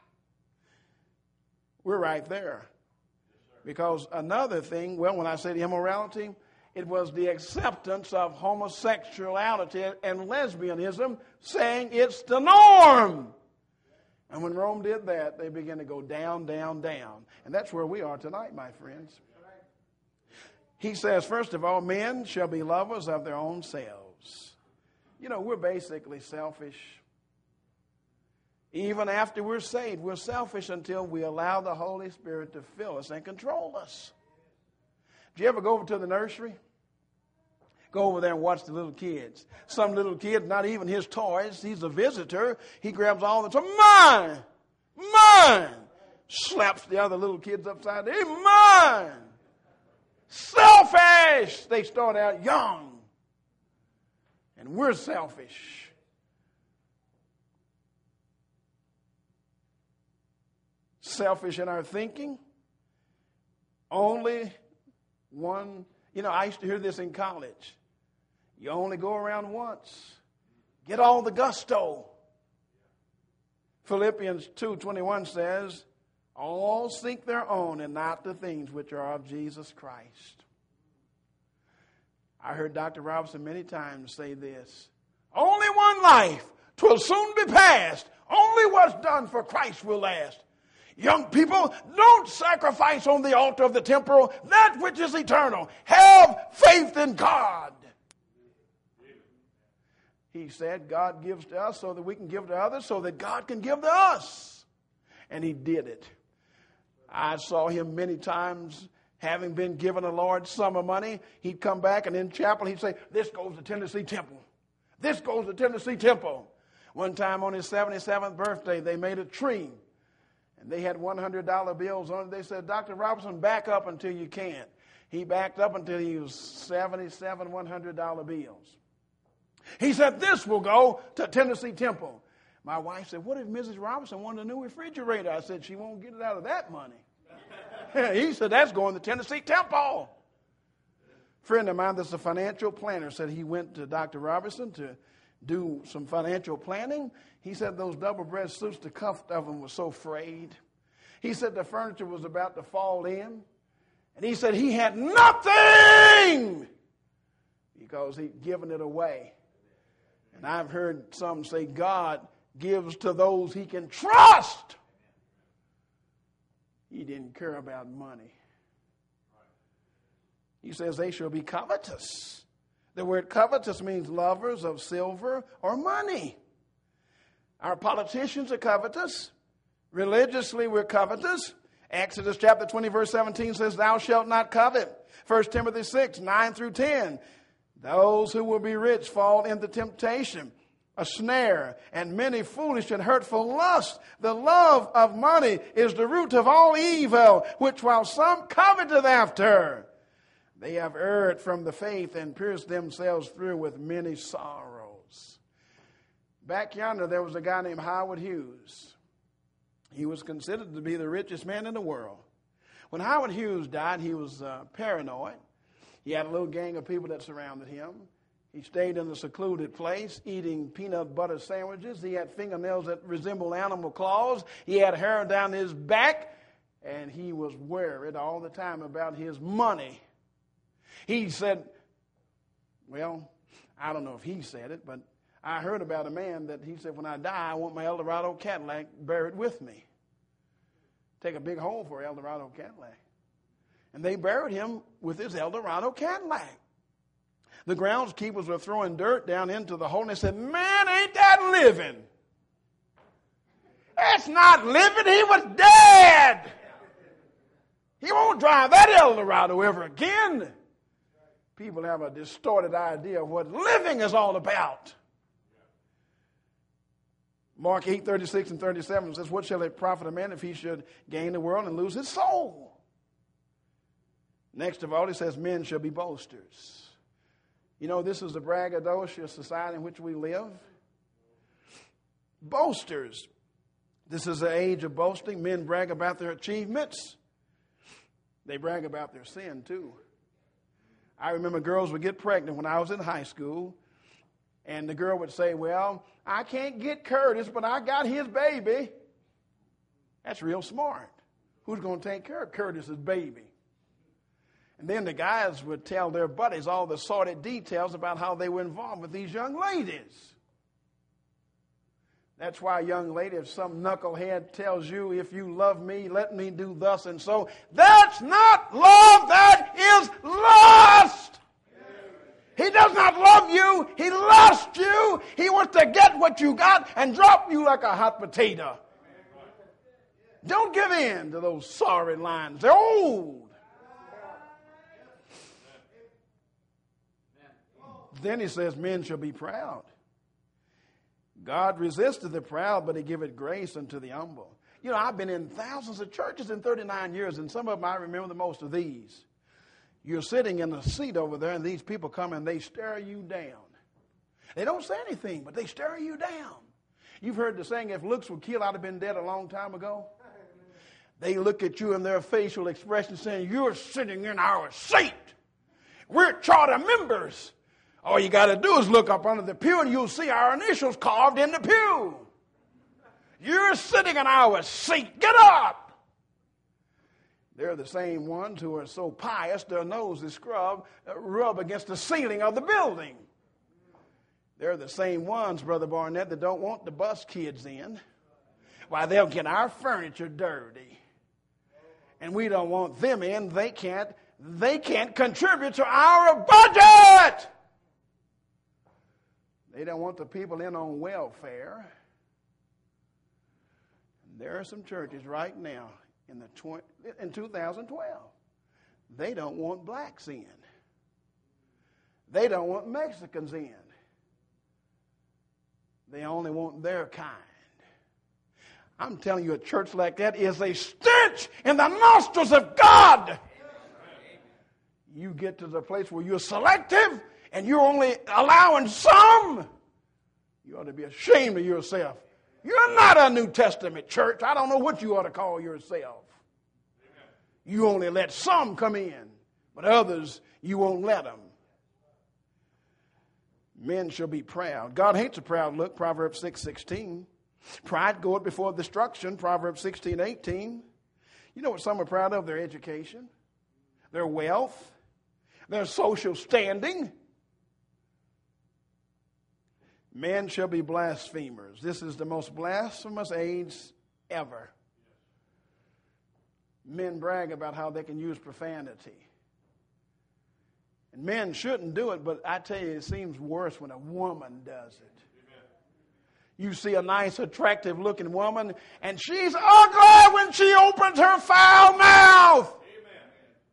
We're right there. Because another thing, well, when I said immorality, it was the acceptance of homosexuality and lesbianism, saying it's the norm. And when Rome did that, they began to go down, down, down. And that's where we are tonight, my friends. He says, first of all, men shall be lovers of their own selves. You know, we're basically selfish. Even after we're saved, we're selfish until we allow the Holy Spirit to fill us and control us. Did you ever go over to the nursery? Go over there and watch the little kids. Some little kid, not even his toys, he's a visitor. He grabs all the toys. Mine! Mine! Slaps the other little kids upside the head. Mine! Selfish! They start out young. And we're selfish. Selfish in our thinking. Only one. You know, I used to hear this in college. You only go around once. Get all the gusto. Philippians two twenty-one says, all seek their own and not the things which are of Jesus Christ. I heard Doctor Robinson many times say this. Only one life. 'Twill soon be past. Only what's done for Christ will last. Young people, don't sacrifice on the altar of the temporal that which is eternal. Have faith in God. He said God gives to us so that we can give to others, so that God can give to us. And he did it. I saw him many times, having been given a large sum of money. He'd come back and in chapel he'd say, this goes to Tennessee Temple. This goes to Tennessee Temple. One time on his seventy-seventh birthday, they made a tree. And they had one hundred dollar bills on it. They said, Doctor Robinson, back up until you can't. He backed up until he was seventy-seven one hundred dollar bills. He said, this will go to Tennessee Temple. My wife said, what if Missus Robinson wanted a new refrigerator? I said, she won't get it out of that money. He said, that's going to Tennessee Temple. A friend of mine that's a financial planner said he went to Doctor Robinson to do some financial planning. He said those double-breast suits, the cuff of them was so frayed. He said the furniture was about to fall in. And he said he had nothing because he'd given it away. And I've heard some say God gives to those he can trust. He didn't care about money. He says they shall be covetous. The word covetous means lovers of silver or money. Our politicians are covetous. Religiously, we're covetous. Exodus chapter twenty, verse seventeen says, thou shalt not covet. First Timothy six, nine through ten. Those who will be rich fall into temptation, a snare, and many foolish and hurtful lusts. The love of money is the root of all evil, which while some coveteth after, they have erred from the faith and pierced themselves through with many sorrows. Back yonder, there was a guy named Howard Hughes. He was considered to be the richest man in the world. When Howard Hughes died, he was uh, paranoid. He had a little gang of people that surrounded him. He stayed in a secluded place eating peanut butter sandwiches. He had fingernails that resembled animal claws. He had hair down his back, and he was worried all the time about his money. He said, well, I don't know if he said it, but I heard about a man that he said, when I die, I want my Eldorado Cadillac buried with me. Take a big hole for Eldorado Cadillac. And they buried him with his Eldorado Cadillac. The groundskeepers were throwing dirt down into the hole, and they said, man, ain't that living? That's not living. He was dead. He won't drive that Eldorado ever again. People have a distorted idea of what living is all about. Mark eight, thirty-six and thirty-seven says, what shall it profit a man if he should gain the world and lose his soul? Next of all, he says, men shall be boasters. You know, this is the braggadocious society in which we live. Boasters. This is the age of boasting. Men brag about their achievements. They brag about their sin, too. I remember girls would get pregnant when I was in high school, and the girl would say, well, I can't get Curtis, but I got his baby. That's real smart. Who's going to take care of Curtis's baby? And then the guys would tell their buddies all the sordid details about how they were involved with these young ladies. That's why, young lady, if some knucklehead tells you, if you love me, let me do thus and so, that's not love, that is lust. He does not love you. He lusts you. He wants to get what you got and drop you like a hot potato. Don't give in to those sorry lines. They're old. Then he says, men shall be proud. God resisteth the proud, but he giveth grace unto the humble. You know, I've been in thousands of churches in thirty-nine years, and some of them I remember the most of these. You're sitting in a seat over there, and these people come and they stare you down. They don't say anything, but they stare you down. You've heard the saying, if looks would kill, I'd have been dead a long time ago. They look at you in their facial expression saying, you're sitting in our seat. We're charter members. All you got to do is look up under the pew and you'll see our initials carved in the pew. You're sitting in our seat. Get up. They're the same ones who are so pious their nose is scrubbed, uh, rub against the ceiling of the building. They're the same ones, Brother Barnett, that don't want the bus kids in. Why, they'll get our furniture dirty. And we don't want them in. They can't, they can't contribute to our budget. They don't want the people in on welfare. There are some churches right now in the twenty, in two thousand twelve. They don't want blacks in. They don't want Mexicans in. They only want their kind. I'm telling you, a church like that is a stench in the nostrils of God. You get to the place where you're selective and you're only allowing some, you ought to be ashamed of yourself. You're not a New Testament church. I don't know what you ought to call yourself. You only let some come in, but others you won't let them. Men shall be proud. God hates a proud look, Proverbs six sixteen. Pride goeth before destruction, Proverbs sixteen eighteen. You know what some are proud of? Their education, their wealth, their social standing. Men shall be blasphemers. This is the most blasphemous age ever. Men brag about how they can use profanity. And men shouldn't do it, but I tell you, it seems worse when a woman does it. You see a nice, attractive-looking woman, and she's ugly when she opens her foul mouth. Amen.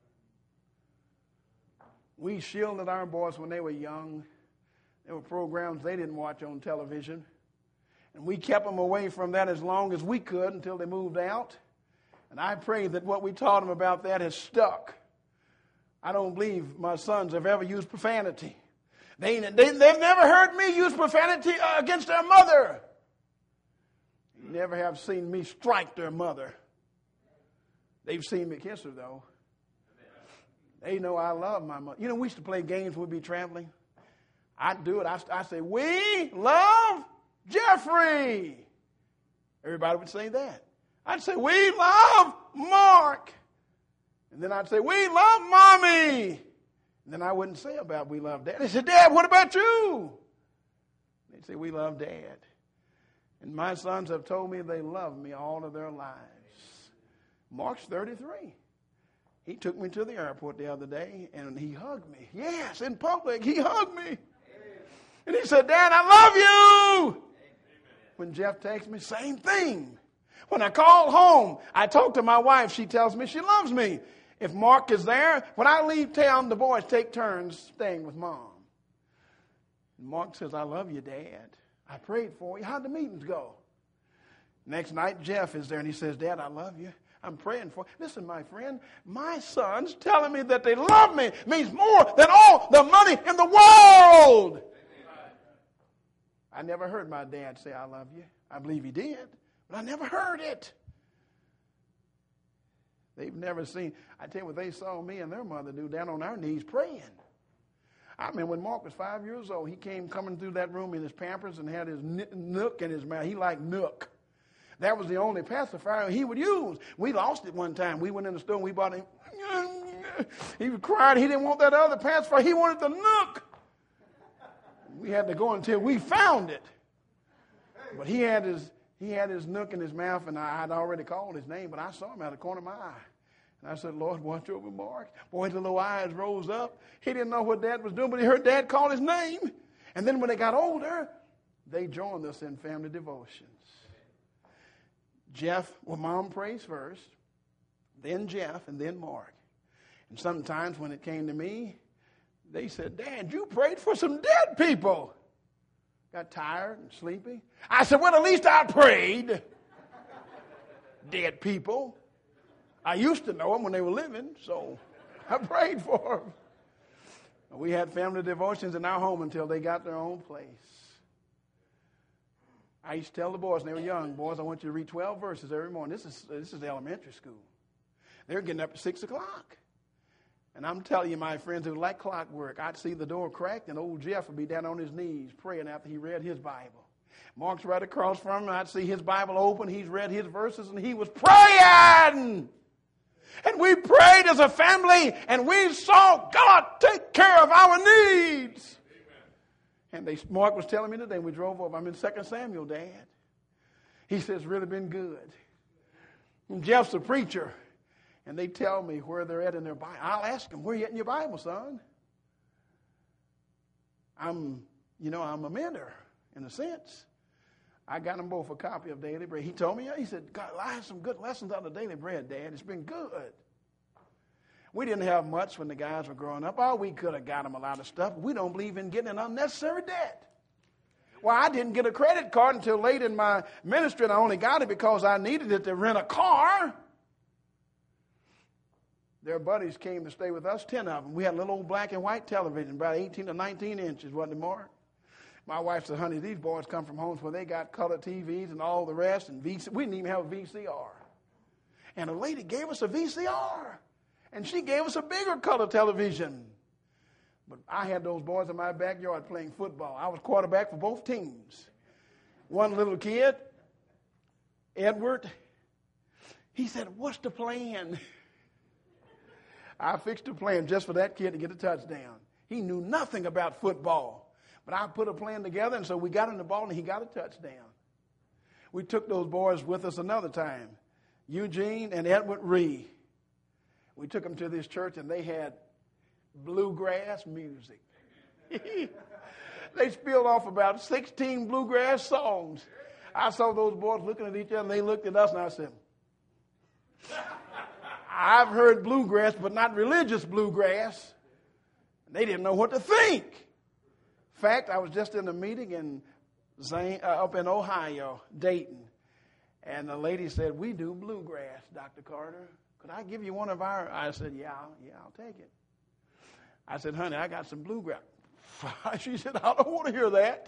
We shielded our boys when they were young. There were programs they didn't watch on television. And we kept them away from that as long as we could until they moved out. And I pray that what we taught them about that has stuck. I don't believe my sons have ever used profanity. They, they, they've never heard me use profanity against their mother. They never have seen me strike their mother. They've seen me kiss her, though. They know I love my mother. You know, we used to play games when we'd be traveling. I do it. I, I say, we love Jeffrey. Everybody would say that. I'd say, we love Mark. And then I'd say, we love Mommy. And then I wouldn't say about we love Dad. They said, Dad, what about you? They'd say, we love Dad. And my sons have told me they love me all of their lives. Mark's thirty-three. He took me to the airport the other day, and he hugged me. Yes, in public, he hugged me. And he said, Dad, I love you. When Jeff texts me, same thing. When I call home, I talk to my wife. She tells me she loves me. If Mark is there, when I leave town, the boys take turns staying with Mom. And Mark says, I love you, Dad. I prayed for you. How'd the meetings go? Next night, Jeff is there, and he says, Dad, I love you. I'm praying for you. Listen, my friend, my sons telling me that they love me means more than all the money in the world. I never heard my dad say, I love you. I believe he did, but I never heard it. They've never seen, I tell you what they saw me and their mother do, down on our knees praying. I remember when Mark was five years old, he came coming through that room in his Pampers and had his Nook in his mouth. He liked Nook. That was the only pacifier he would use. We lost it one time. We went in the store and we bought him. He was crying. He didn't want that other pacifier. He wanted the Nook. We had to go until we found it. But he had his he had his Nook in his mouth, and I had already called his name, but I saw him out of the corner of my eye. And I said, Lord, watch over Mark. Boy, the little eyes rose up. He didn't know what Dad was doing, but he heard Dad call his name. And then when they got older, they joined us in family devotions. Jeff, well, Mom prays first, then Jeff, and then Mark. And sometimes when it came to me, they said, Dad, you prayed for some dead people. Got tired and sleepy. I said, well, at least I prayed. Dead people. I used to know them when they were living, so I prayed for them. We had family devotions in our home until they got their own place. I used to tell the boys when they were young, boys, I want you to read twelve verses every morning. This is this is elementary school. They're getting up at six o'clock. And I'm telling you, my friends, it was like clockwork. I'd see the door cracked, and old Jeff would be down on his knees praying after he read his Bible. Mark's right across from him. I'd see his Bible open. He's read his verses, and he was praying. And we prayed as a family, and we saw God take care of our needs. And they, Mark was telling me today, we drove over, I'm in Second Samuel, Dad. He says, it's really been good. And Jeff's a preacher. And they tell me where they're at in their Bible. I'll ask them, where are you at in your Bible, son? I'm, you know, I'm a mentor, in a sense. I got them both a copy of Daily Bread. He told me, he said, God, I have some good lessons out of Daily Bread, Dad. It's been good. We didn't have much when the guys were growing up. Oh, we could have got them a lot of stuff. We don't believe in getting an unnecessary debt. Well, I didn't get a credit card until late in my ministry, and I only got it because I needed it to rent a car. Their buddies came to stay with us, ten of them. We had a little old black and white television, about eighteen to nineteen inches, wasn't it, Mark? My wife said, honey, these boys come from homes where they got color T Vs and all the rest, and V C. We didn't even have a V C R. And a lady gave us a V C R, and she gave us a bigger color television. But I had those boys in my backyard playing football. I was quarterback for both teams. One little kid, Edward, he said, what's the plan? I fixed a plan just for that kid to get a touchdown. He knew nothing about football. But I put a plan together, and so we got him the ball, and he got a touchdown. We took those boys with us another time, Eugene and Edward Ree. We took them to this church, and they had bluegrass music. They spilled off about sixteen bluegrass songs. I saw those boys looking at each other, and they looked at us, and I said, I've heard bluegrass, but not religious bluegrass. They didn't know what to think. In fact, I was just in a meeting in Zane, uh, up in Ohio, Dayton, and the lady said, we do bluegrass, Doctor Carter. Could I give you one of our? I said, yeah, yeah, I'll take it. I said, honey, I got some bluegrass. She said, I don't want to hear that.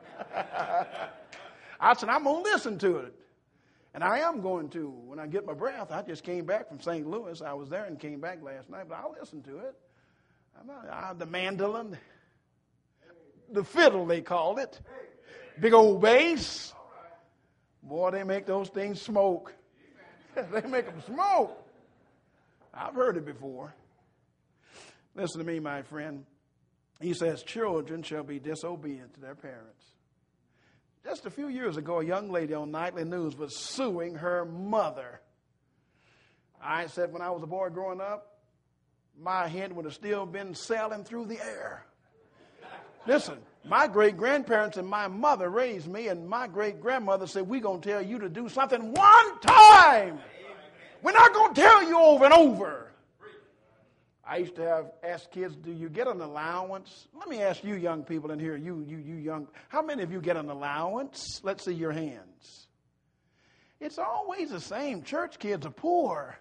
I said, I'm going to listen to it. And I am going to. When I get my breath, I just came back from Saint Louis. I was there and came back last night, but I'll listen to it. I'm not, I, the mandolin. the fiddle, they called it. Big old bass. Boy, they make those things smoke. They make them smoke. I've heard it before. Listen to me, my friend. He says, children shall be disobedient to their parents. Just a few years ago, a young lady on Nightly News was suing her mother. I said when I was a boy growing up, my head would have still been sailing through the air. Listen, my great-grandparents and my mother raised me, and my great-grandmother said, we're going to tell you to do something one time. We're not going to tell you over and over. I used to have asked kids, do you get an allowance? Let me ask you young people in here, you, you, you young, how many of you get an allowance? Let's see your hands. It's always the same. Church kids are poor.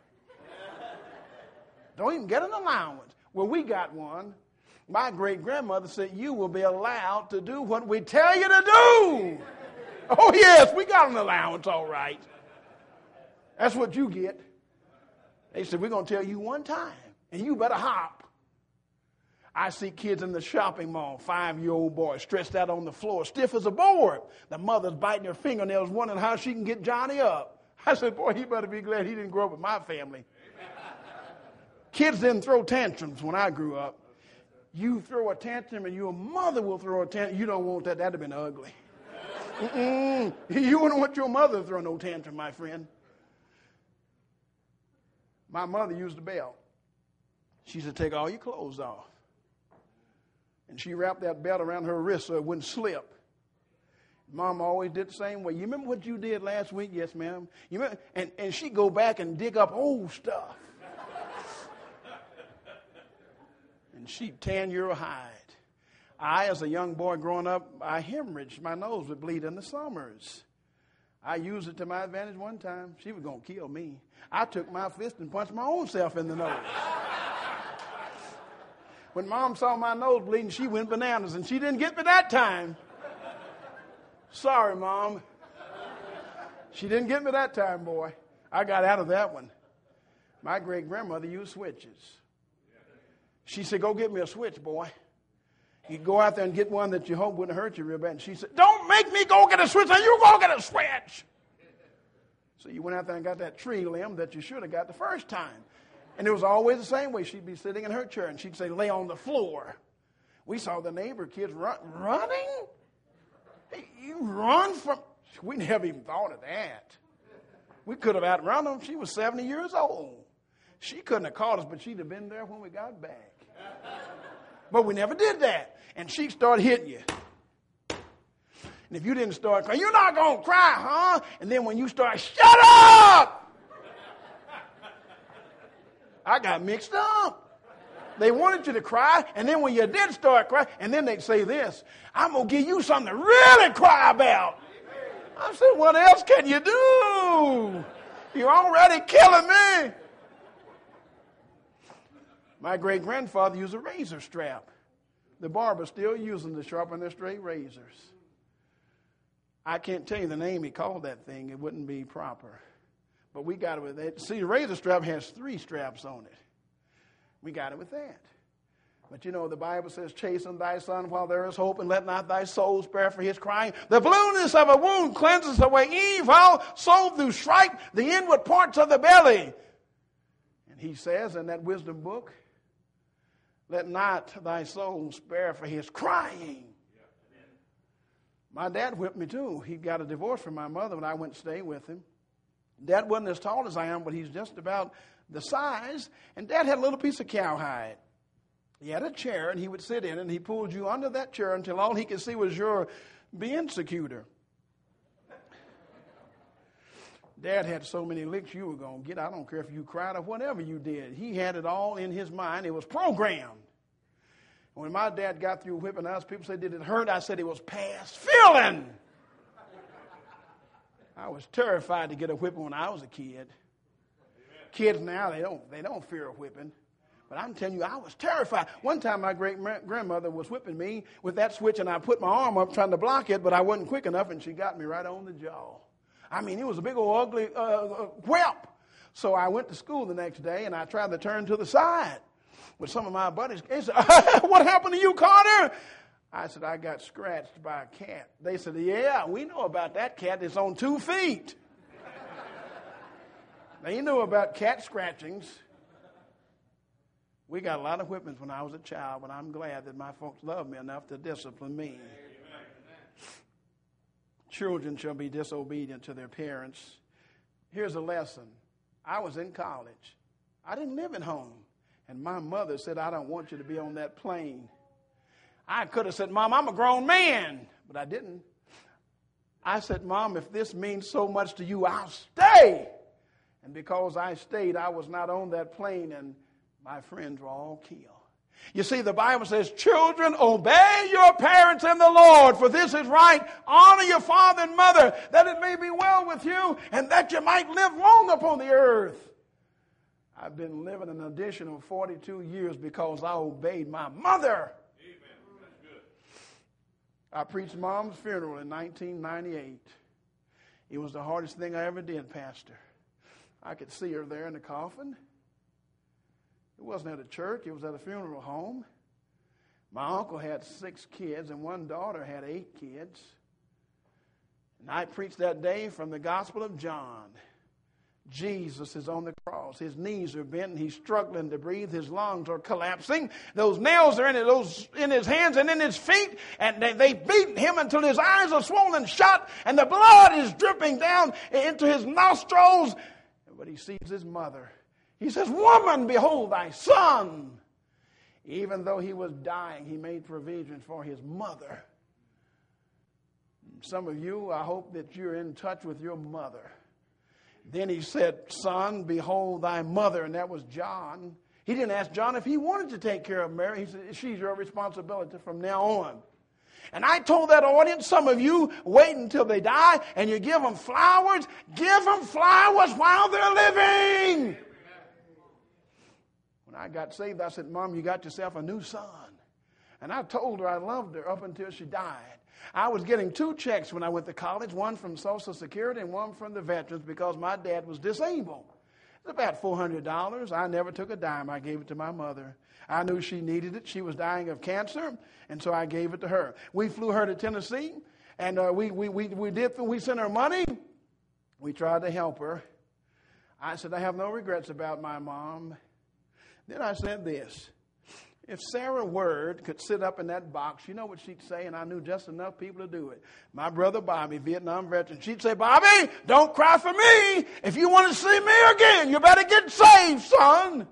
Don't even get an allowance. Well, we got one. My great-grandmother said, you will be allowed to do what we tell you to do. Oh, yes, we got an allowance, all right. That's what you get. They said, we're going to tell you one time, and you better hop. I see kids in the shopping mall, five-year-old boys, stretched out on the floor, stiff as a board. The mother's biting her fingernails, wondering how she can get Johnny up. I said, boy, he better be glad he didn't grow up with my family. Kids didn't throw tantrums when I grew up. You throw a tantrum and your mother will throw a tantrum. You don't want that. That would have been ugly. Mm-mm. You wouldn't want your mother to throw no tantrum, my friend. My mother used a belt. She said, take all your clothes off. And she wrapped that belt around her wrist so it wouldn't slip. Mom always did the same way. You remember what you did last week? Yes, ma'am. You remember? And, and she'd go back and dig up old stuff. And she'd tan your hide. I, as a young boy growing up, I hemorrhaged. My nose would bleed in the summers. I used it to my advantage one time. She was going to kill me. I took my fist and punched my own self in the nose. When Mom saw my nose bleeding, she went bananas, and she didn't get me that time. Sorry, Mom. She didn't get me that time, boy. I got out of that one. My great-grandmother used switches. She said, go get me a switch, boy. You go out there and get one that you hope wouldn't hurt you real bad. And she said, don't make me go get a switch. Now you go get a switch. So you went out there and got that tree limb that you should have got the first time. And it was always the same way. She'd be sitting in her chair and she'd say, lay on the floor. We saw the neighbor kids run, running. Hey, you run from, we never even thought of that. We could have outrun them. She was seventy years old. She couldn't have caught us, but she'd have been there when we got back. But we never did that. And she started hitting you. And if you didn't start crying, you're not going to cry, huh? And then when you start, shut up! I got mixed up. They wanted you to cry, and then when you did start crying, and then they'd say this, I'm going to give you something to really cry about. I said, what else can you do? You're already killing me. My great-grandfather used a razor strap. The barber's still using to sharpen their straight razors. I can't tell you the name he called that thing. It wouldn't be proper. But we got it with that. See, the razor strap has three straps on it. We got it with that. But you know, the Bible says, chasten thy son while there is hope, and let not thy soul spare for his crying. The blueness of a wound cleanses away evil, so through stripe the inward parts of the belly. And he says in that wisdom book, let not thy soul spare for his crying. My dad whipped me too. He got a divorce from my mother when I went to stay with him. Dad wasn't as tall as I am, but he's just about the size. And Dad had a little piece of cowhide. He had a chair, and he would sit in it, and he pulled you under that chair until all he could see was your bensecutor. Dad had so many licks you were going to get. I don't care if you cried or whatever you did. He had it all in his mind. It was programmed. When my dad got through whipping us, people said, did it hurt? I said it was past feeling. I was terrified to get a whipping when I was a kid. Kids now, they don't, they don't fear a whipping. But I'm telling you, I was terrified. One time my great-grandmother was whipping me with that switch, and I put my arm up trying to block it, but I wasn't quick enough, and she got me right on the jaw. I mean, it was a big old ugly uh, whelp. So I went to school the next day, and I tried to turn to the side with some of my buddies. They said, what happened to you, Carter? I said, I got scratched by a cat. They said, yeah, we know about that cat. It's on two feet. They knew about cat scratchings. We got a lot of whippings when I was a child, but I'm glad that my folks loved me enough to discipline me. Children shall be disobedient to their parents. Here's a lesson. I was in college. I didn't live at home. And my mother said, I don't want you to be on that plane. I could have said, Mom, I'm a grown man. But I didn't. I said, Mom, if this means so much to you, I'll stay. And because I stayed, I was not on that plane, and my friends were all killed. You see, the Bible says, children, obey your parents in the Lord, for this is right. Honor your father and mother, that it may be well with you, and that you might live long upon the earth. I've been living an additional forty-two years because I obeyed my mother. Amen. That's good. I preached Mom's funeral in nineteen ninety-eight. It was the hardest thing I ever did, Pastor. I could see her there in the coffin. It wasn't at a church. It was at a funeral home. My uncle had six kids, and one daughter had eight kids. And I preached that day from the Gospel of John. Jesus is on the cross. His knees are bent, and he's struggling to breathe. His lungs are collapsing. Those nails are in, it, those, in his hands and in his feet, and they, they beat him until his eyes are swollen shut, and the blood is dripping down into his nostrils. But he sees his mother. He says, woman, behold thy son. Even though he was dying, he made provision for his mother. Some of you, I hope that you're in touch with your mother. Then he said, son, behold thy mother. And that was John. He didn't ask John if he wanted to take care of Mary. He said, she's your responsibility from now on. And I told that audience, some of you wait until they die and you give them flowers. Give them flowers while they're living. When I got saved, I said, Mom, you got yourself a new son. And I told her I loved her up until she died. I was getting two checks when I went to college, one from Social Security and one from the veterans because my dad was disabled. It's about four hundred dollars. I never took a dime. I gave it to my mother. I knew she needed it. She was dying of cancer, and so I gave it to her. We flew her to Tennessee, and uh, we, we, we, we, did, we sent her money. We tried to help her. I said, I have no regrets about my mom. Then I said this. If Sarah Word could sit up in that box, you know what she'd say, and I knew just enough people to do it. My brother Bobby, Vietnam veteran, she'd say, Bobby, don't cry for me. If you want to see me again, you better get saved, son.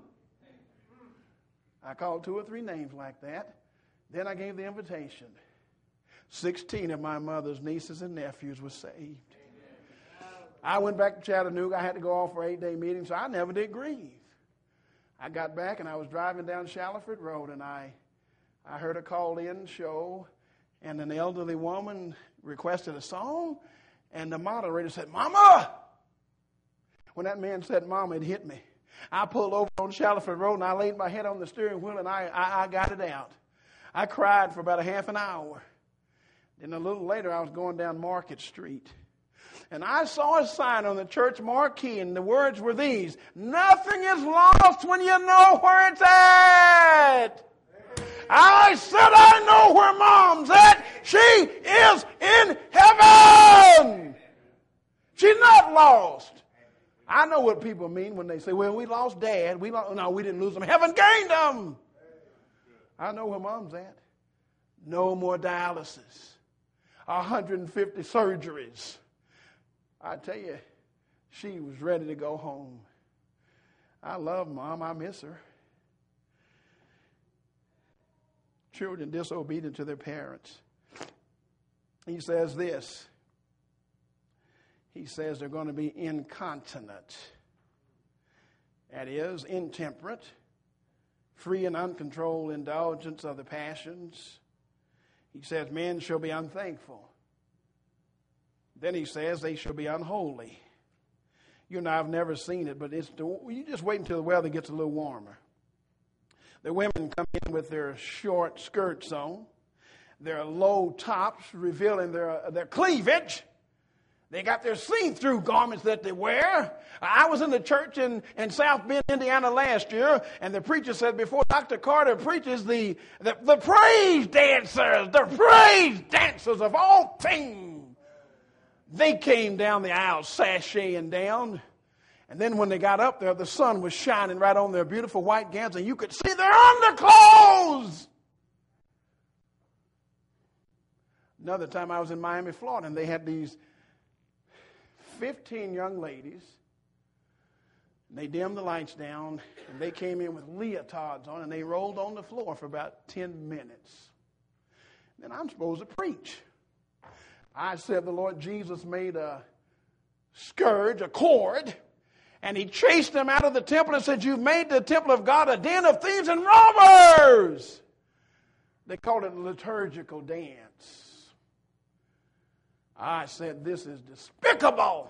I called two or three names like that. Then I gave the invitation. Sixteen of my mother's nieces and nephews were saved. I went back to Chattanooga. I had to go off for an eight-day meeting, so I never did grieve. I got back, and I was driving down Shallowford Road, and I, I heard a call-in show, and an elderly woman requested a song, and the moderator said, Mama! When that man said Mama, it hit me. I pulled over on Shallowford Road, and I laid my head on the steering wheel, and I, I, I got it out. I cried for about a half an hour. Then a little later, I was going down Market Street. And I saw a sign on the church marquee, and the words were these: nothing is lost when you know where it's at. I said, I know where Mom's at. She is in heaven. She's not lost. I know what people mean when they say, well, we lost Dad. We lost, no, we didn't lose him. Heaven gained him. I know where Mom's at. No more dialysis. one hundred fifty surgeries. I tell you, she was ready to go home. I love Mom. I miss her. Children disobedient to their parents. He says this. He says they're going to be incontinent. That is, intemperate, free and uncontrolled indulgence of the passions. He says men shall be unthankful. Then he says they shall be unholy. You know, I've never seen it, but it's the, you just wait until the weather gets a little warmer. The women come in with their short skirts on, their low tops revealing their, their cleavage. They got their see-through garments that they wear. I was in the church in, in South Bend, Indiana last year, and the preacher said before Doctor Carter preaches, the, the, the praise dancers, the praise dancers of all things, they came down the aisle sashaying down. And then when they got up there, the sun was shining right on their beautiful white gowns, and you could see their underclothes. Another time I was in Miami, Florida, and they had these fifteen young ladies. And they dimmed the lights down, and they came in with leotards on, and they rolled on the floor for about ten minutes. Then I'm supposed to preach. I said the Lord Jesus made a scourge, a cord, and he chased them out of the temple and said, you've made the temple of God a den of thieves and robbers. They called it a liturgical dance. I said, this is despicable.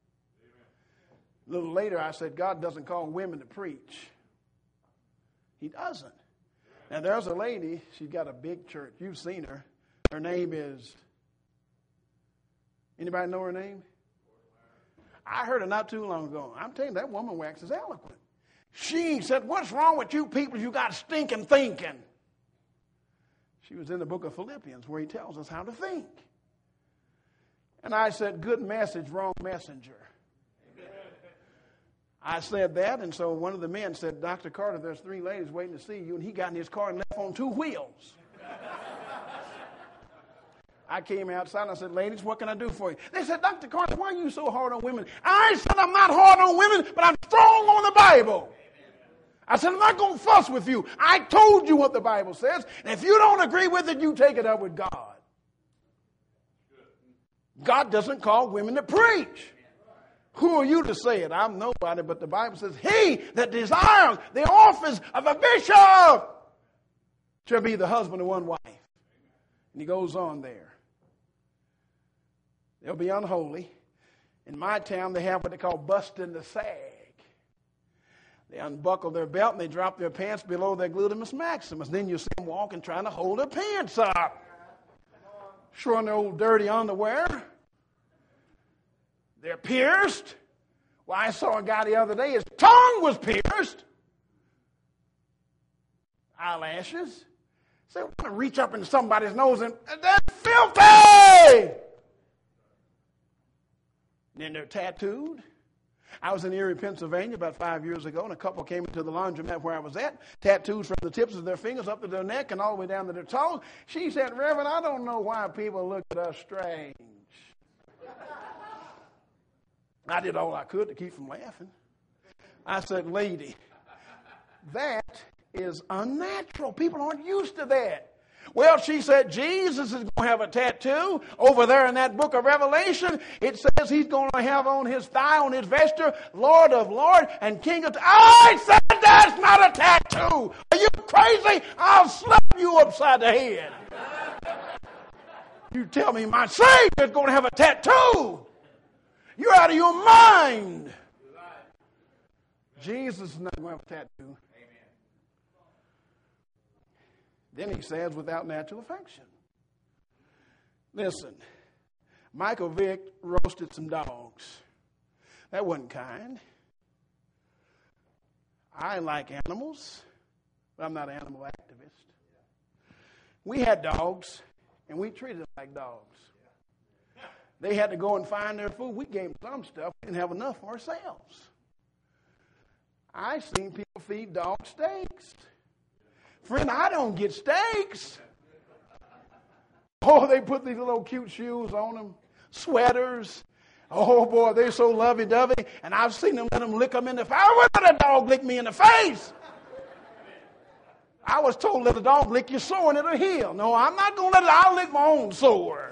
A little later, I said, God doesn't call women to preach. He doesn't. Now, there's a lady, she's got a big church. You've seen her. Her name is, anybody know her name? I heard her not too long ago. I'm telling you, that woman waxes eloquent. She said, what's wrong with you people? You got stinking thinking. She was in the book of Philippians where he tells us how to think. And I said, good message, wrong messenger. I said that, and so one of the men said, Doctor Carter, there's three ladies waiting to see you, and he got in his car and left on two wheels. I came outside and I said, ladies, what can I do for you? They said, Doctor Carter, why are you so hard on women? I said, I'm not hard on women, but I'm strong on the Bible. I said, I'm not going to fuss with you. I told you what the Bible says, and if you don't agree with it, you take it up with God. God doesn't call women to preach. Who are you to say it? I'm nobody, but the Bible says, he that desires the office of a bishop shall be the husband of one wife. And he goes on there. They'll be unholy. In my town, they have what they call busting the sag. They unbuckle their belt and they drop their pants below their gluteus maximus. Then you see them walking trying to hold their pants up. Showing their old dirty underwear. They're pierced. Well, I saw a guy the other day, his tongue was pierced. Eyelashes. So I want to reach up into somebody's nose and, that's filthy! Then they're tattooed. I was in Erie, Pennsylvania about five years ago, and a couple came into the laundromat where I was at, tattoos from the tips of their fingers up to their neck and all the way down to their toes. She said, Reverend, I don't know why people look at us strange. I did all I could to keep from laughing. I said, lady, that is unnatural. People aren't used to that. Well, she said, Jesus is going to have a tattoo over there in that book of Revelation. It says he's going to have on his thigh, on his vesture, Lord of Lords and King of... I said, that's not a tattoo. Are you crazy? I'll slap you upside the head. You tell me my Savior is going to have a tattoo. You're out of your mind. Jesus is not going to have a tattoo. Then he says, without natural affection. Listen, Michael Vick roasted some dogs. That wasn't kind. I like animals, but I'm not an animal activist. We had dogs, and we treated them like dogs. They had to go and find their food. We gave them some stuff. We didn't have enough for ourselves. I've seen people feed dogs steaks. Friend, I don't get steaks. Oh, they put these little cute shoes on them, sweaters. Oh, boy, they're so lovey-dovey. And I've seen them let them lick them in the face. I wouldn't let a dog lick me in the face. I was told, let a dog lick your sore and it'll heal. No, I'm not going to let it. I'll lick my own sore.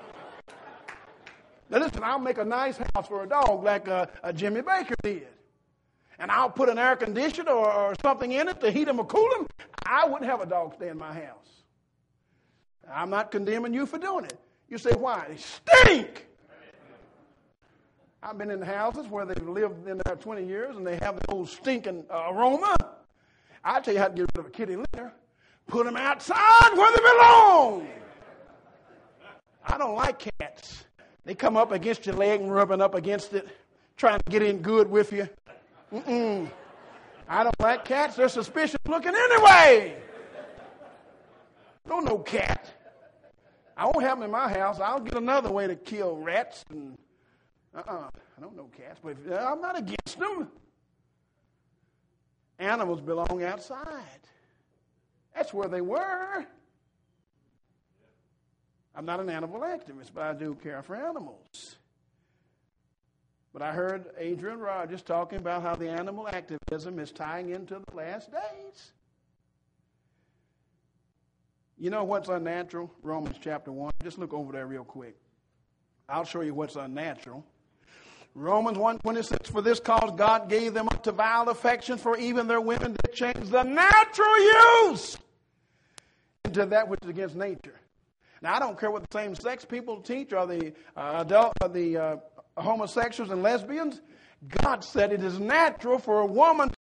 Now, listen, I'll make a nice house for a dog like uh, uh, Jimmy Baker did. And I'll put an air conditioner or, or something in it to heat him or cool him. I wouldn't have a dog stay in my house. I'm not condemning you for doing it. You say, why? They stink. I've been in houses where they've lived in there twenty years and they have the old stinking uh, aroma. I'll tell you how to get rid of a kitty litter. Put them outside where they belong. I don't like cats. They come up against your leg and rubbing up against it, trying to get in good with you. Mm-mm. I don't like cats. They're suspicious looking anyway. Don't know cat. I won't have them in my house. I'll get another way to kill rats. And uh-uh. I don't know cats, but if, uh, I'm not against them. Animals belong outside. That's where they were. I'm not an animal activist, but I do care for animals. But I heard Adrian Rogers talking about how the animal activism is tying into the last days. You know what's unnatural? Romans chapter one. Just look over there real quick. I'll show you what's unnatural. Romans one twenty-six, for this cause God gave them up to vile affection, for even their women did change the natural use into that which is against nature. Now, I don't care what the same-sex people teach, or the uh, adult, or the uh, homosexuals and lesbians. God said it is natural for a woman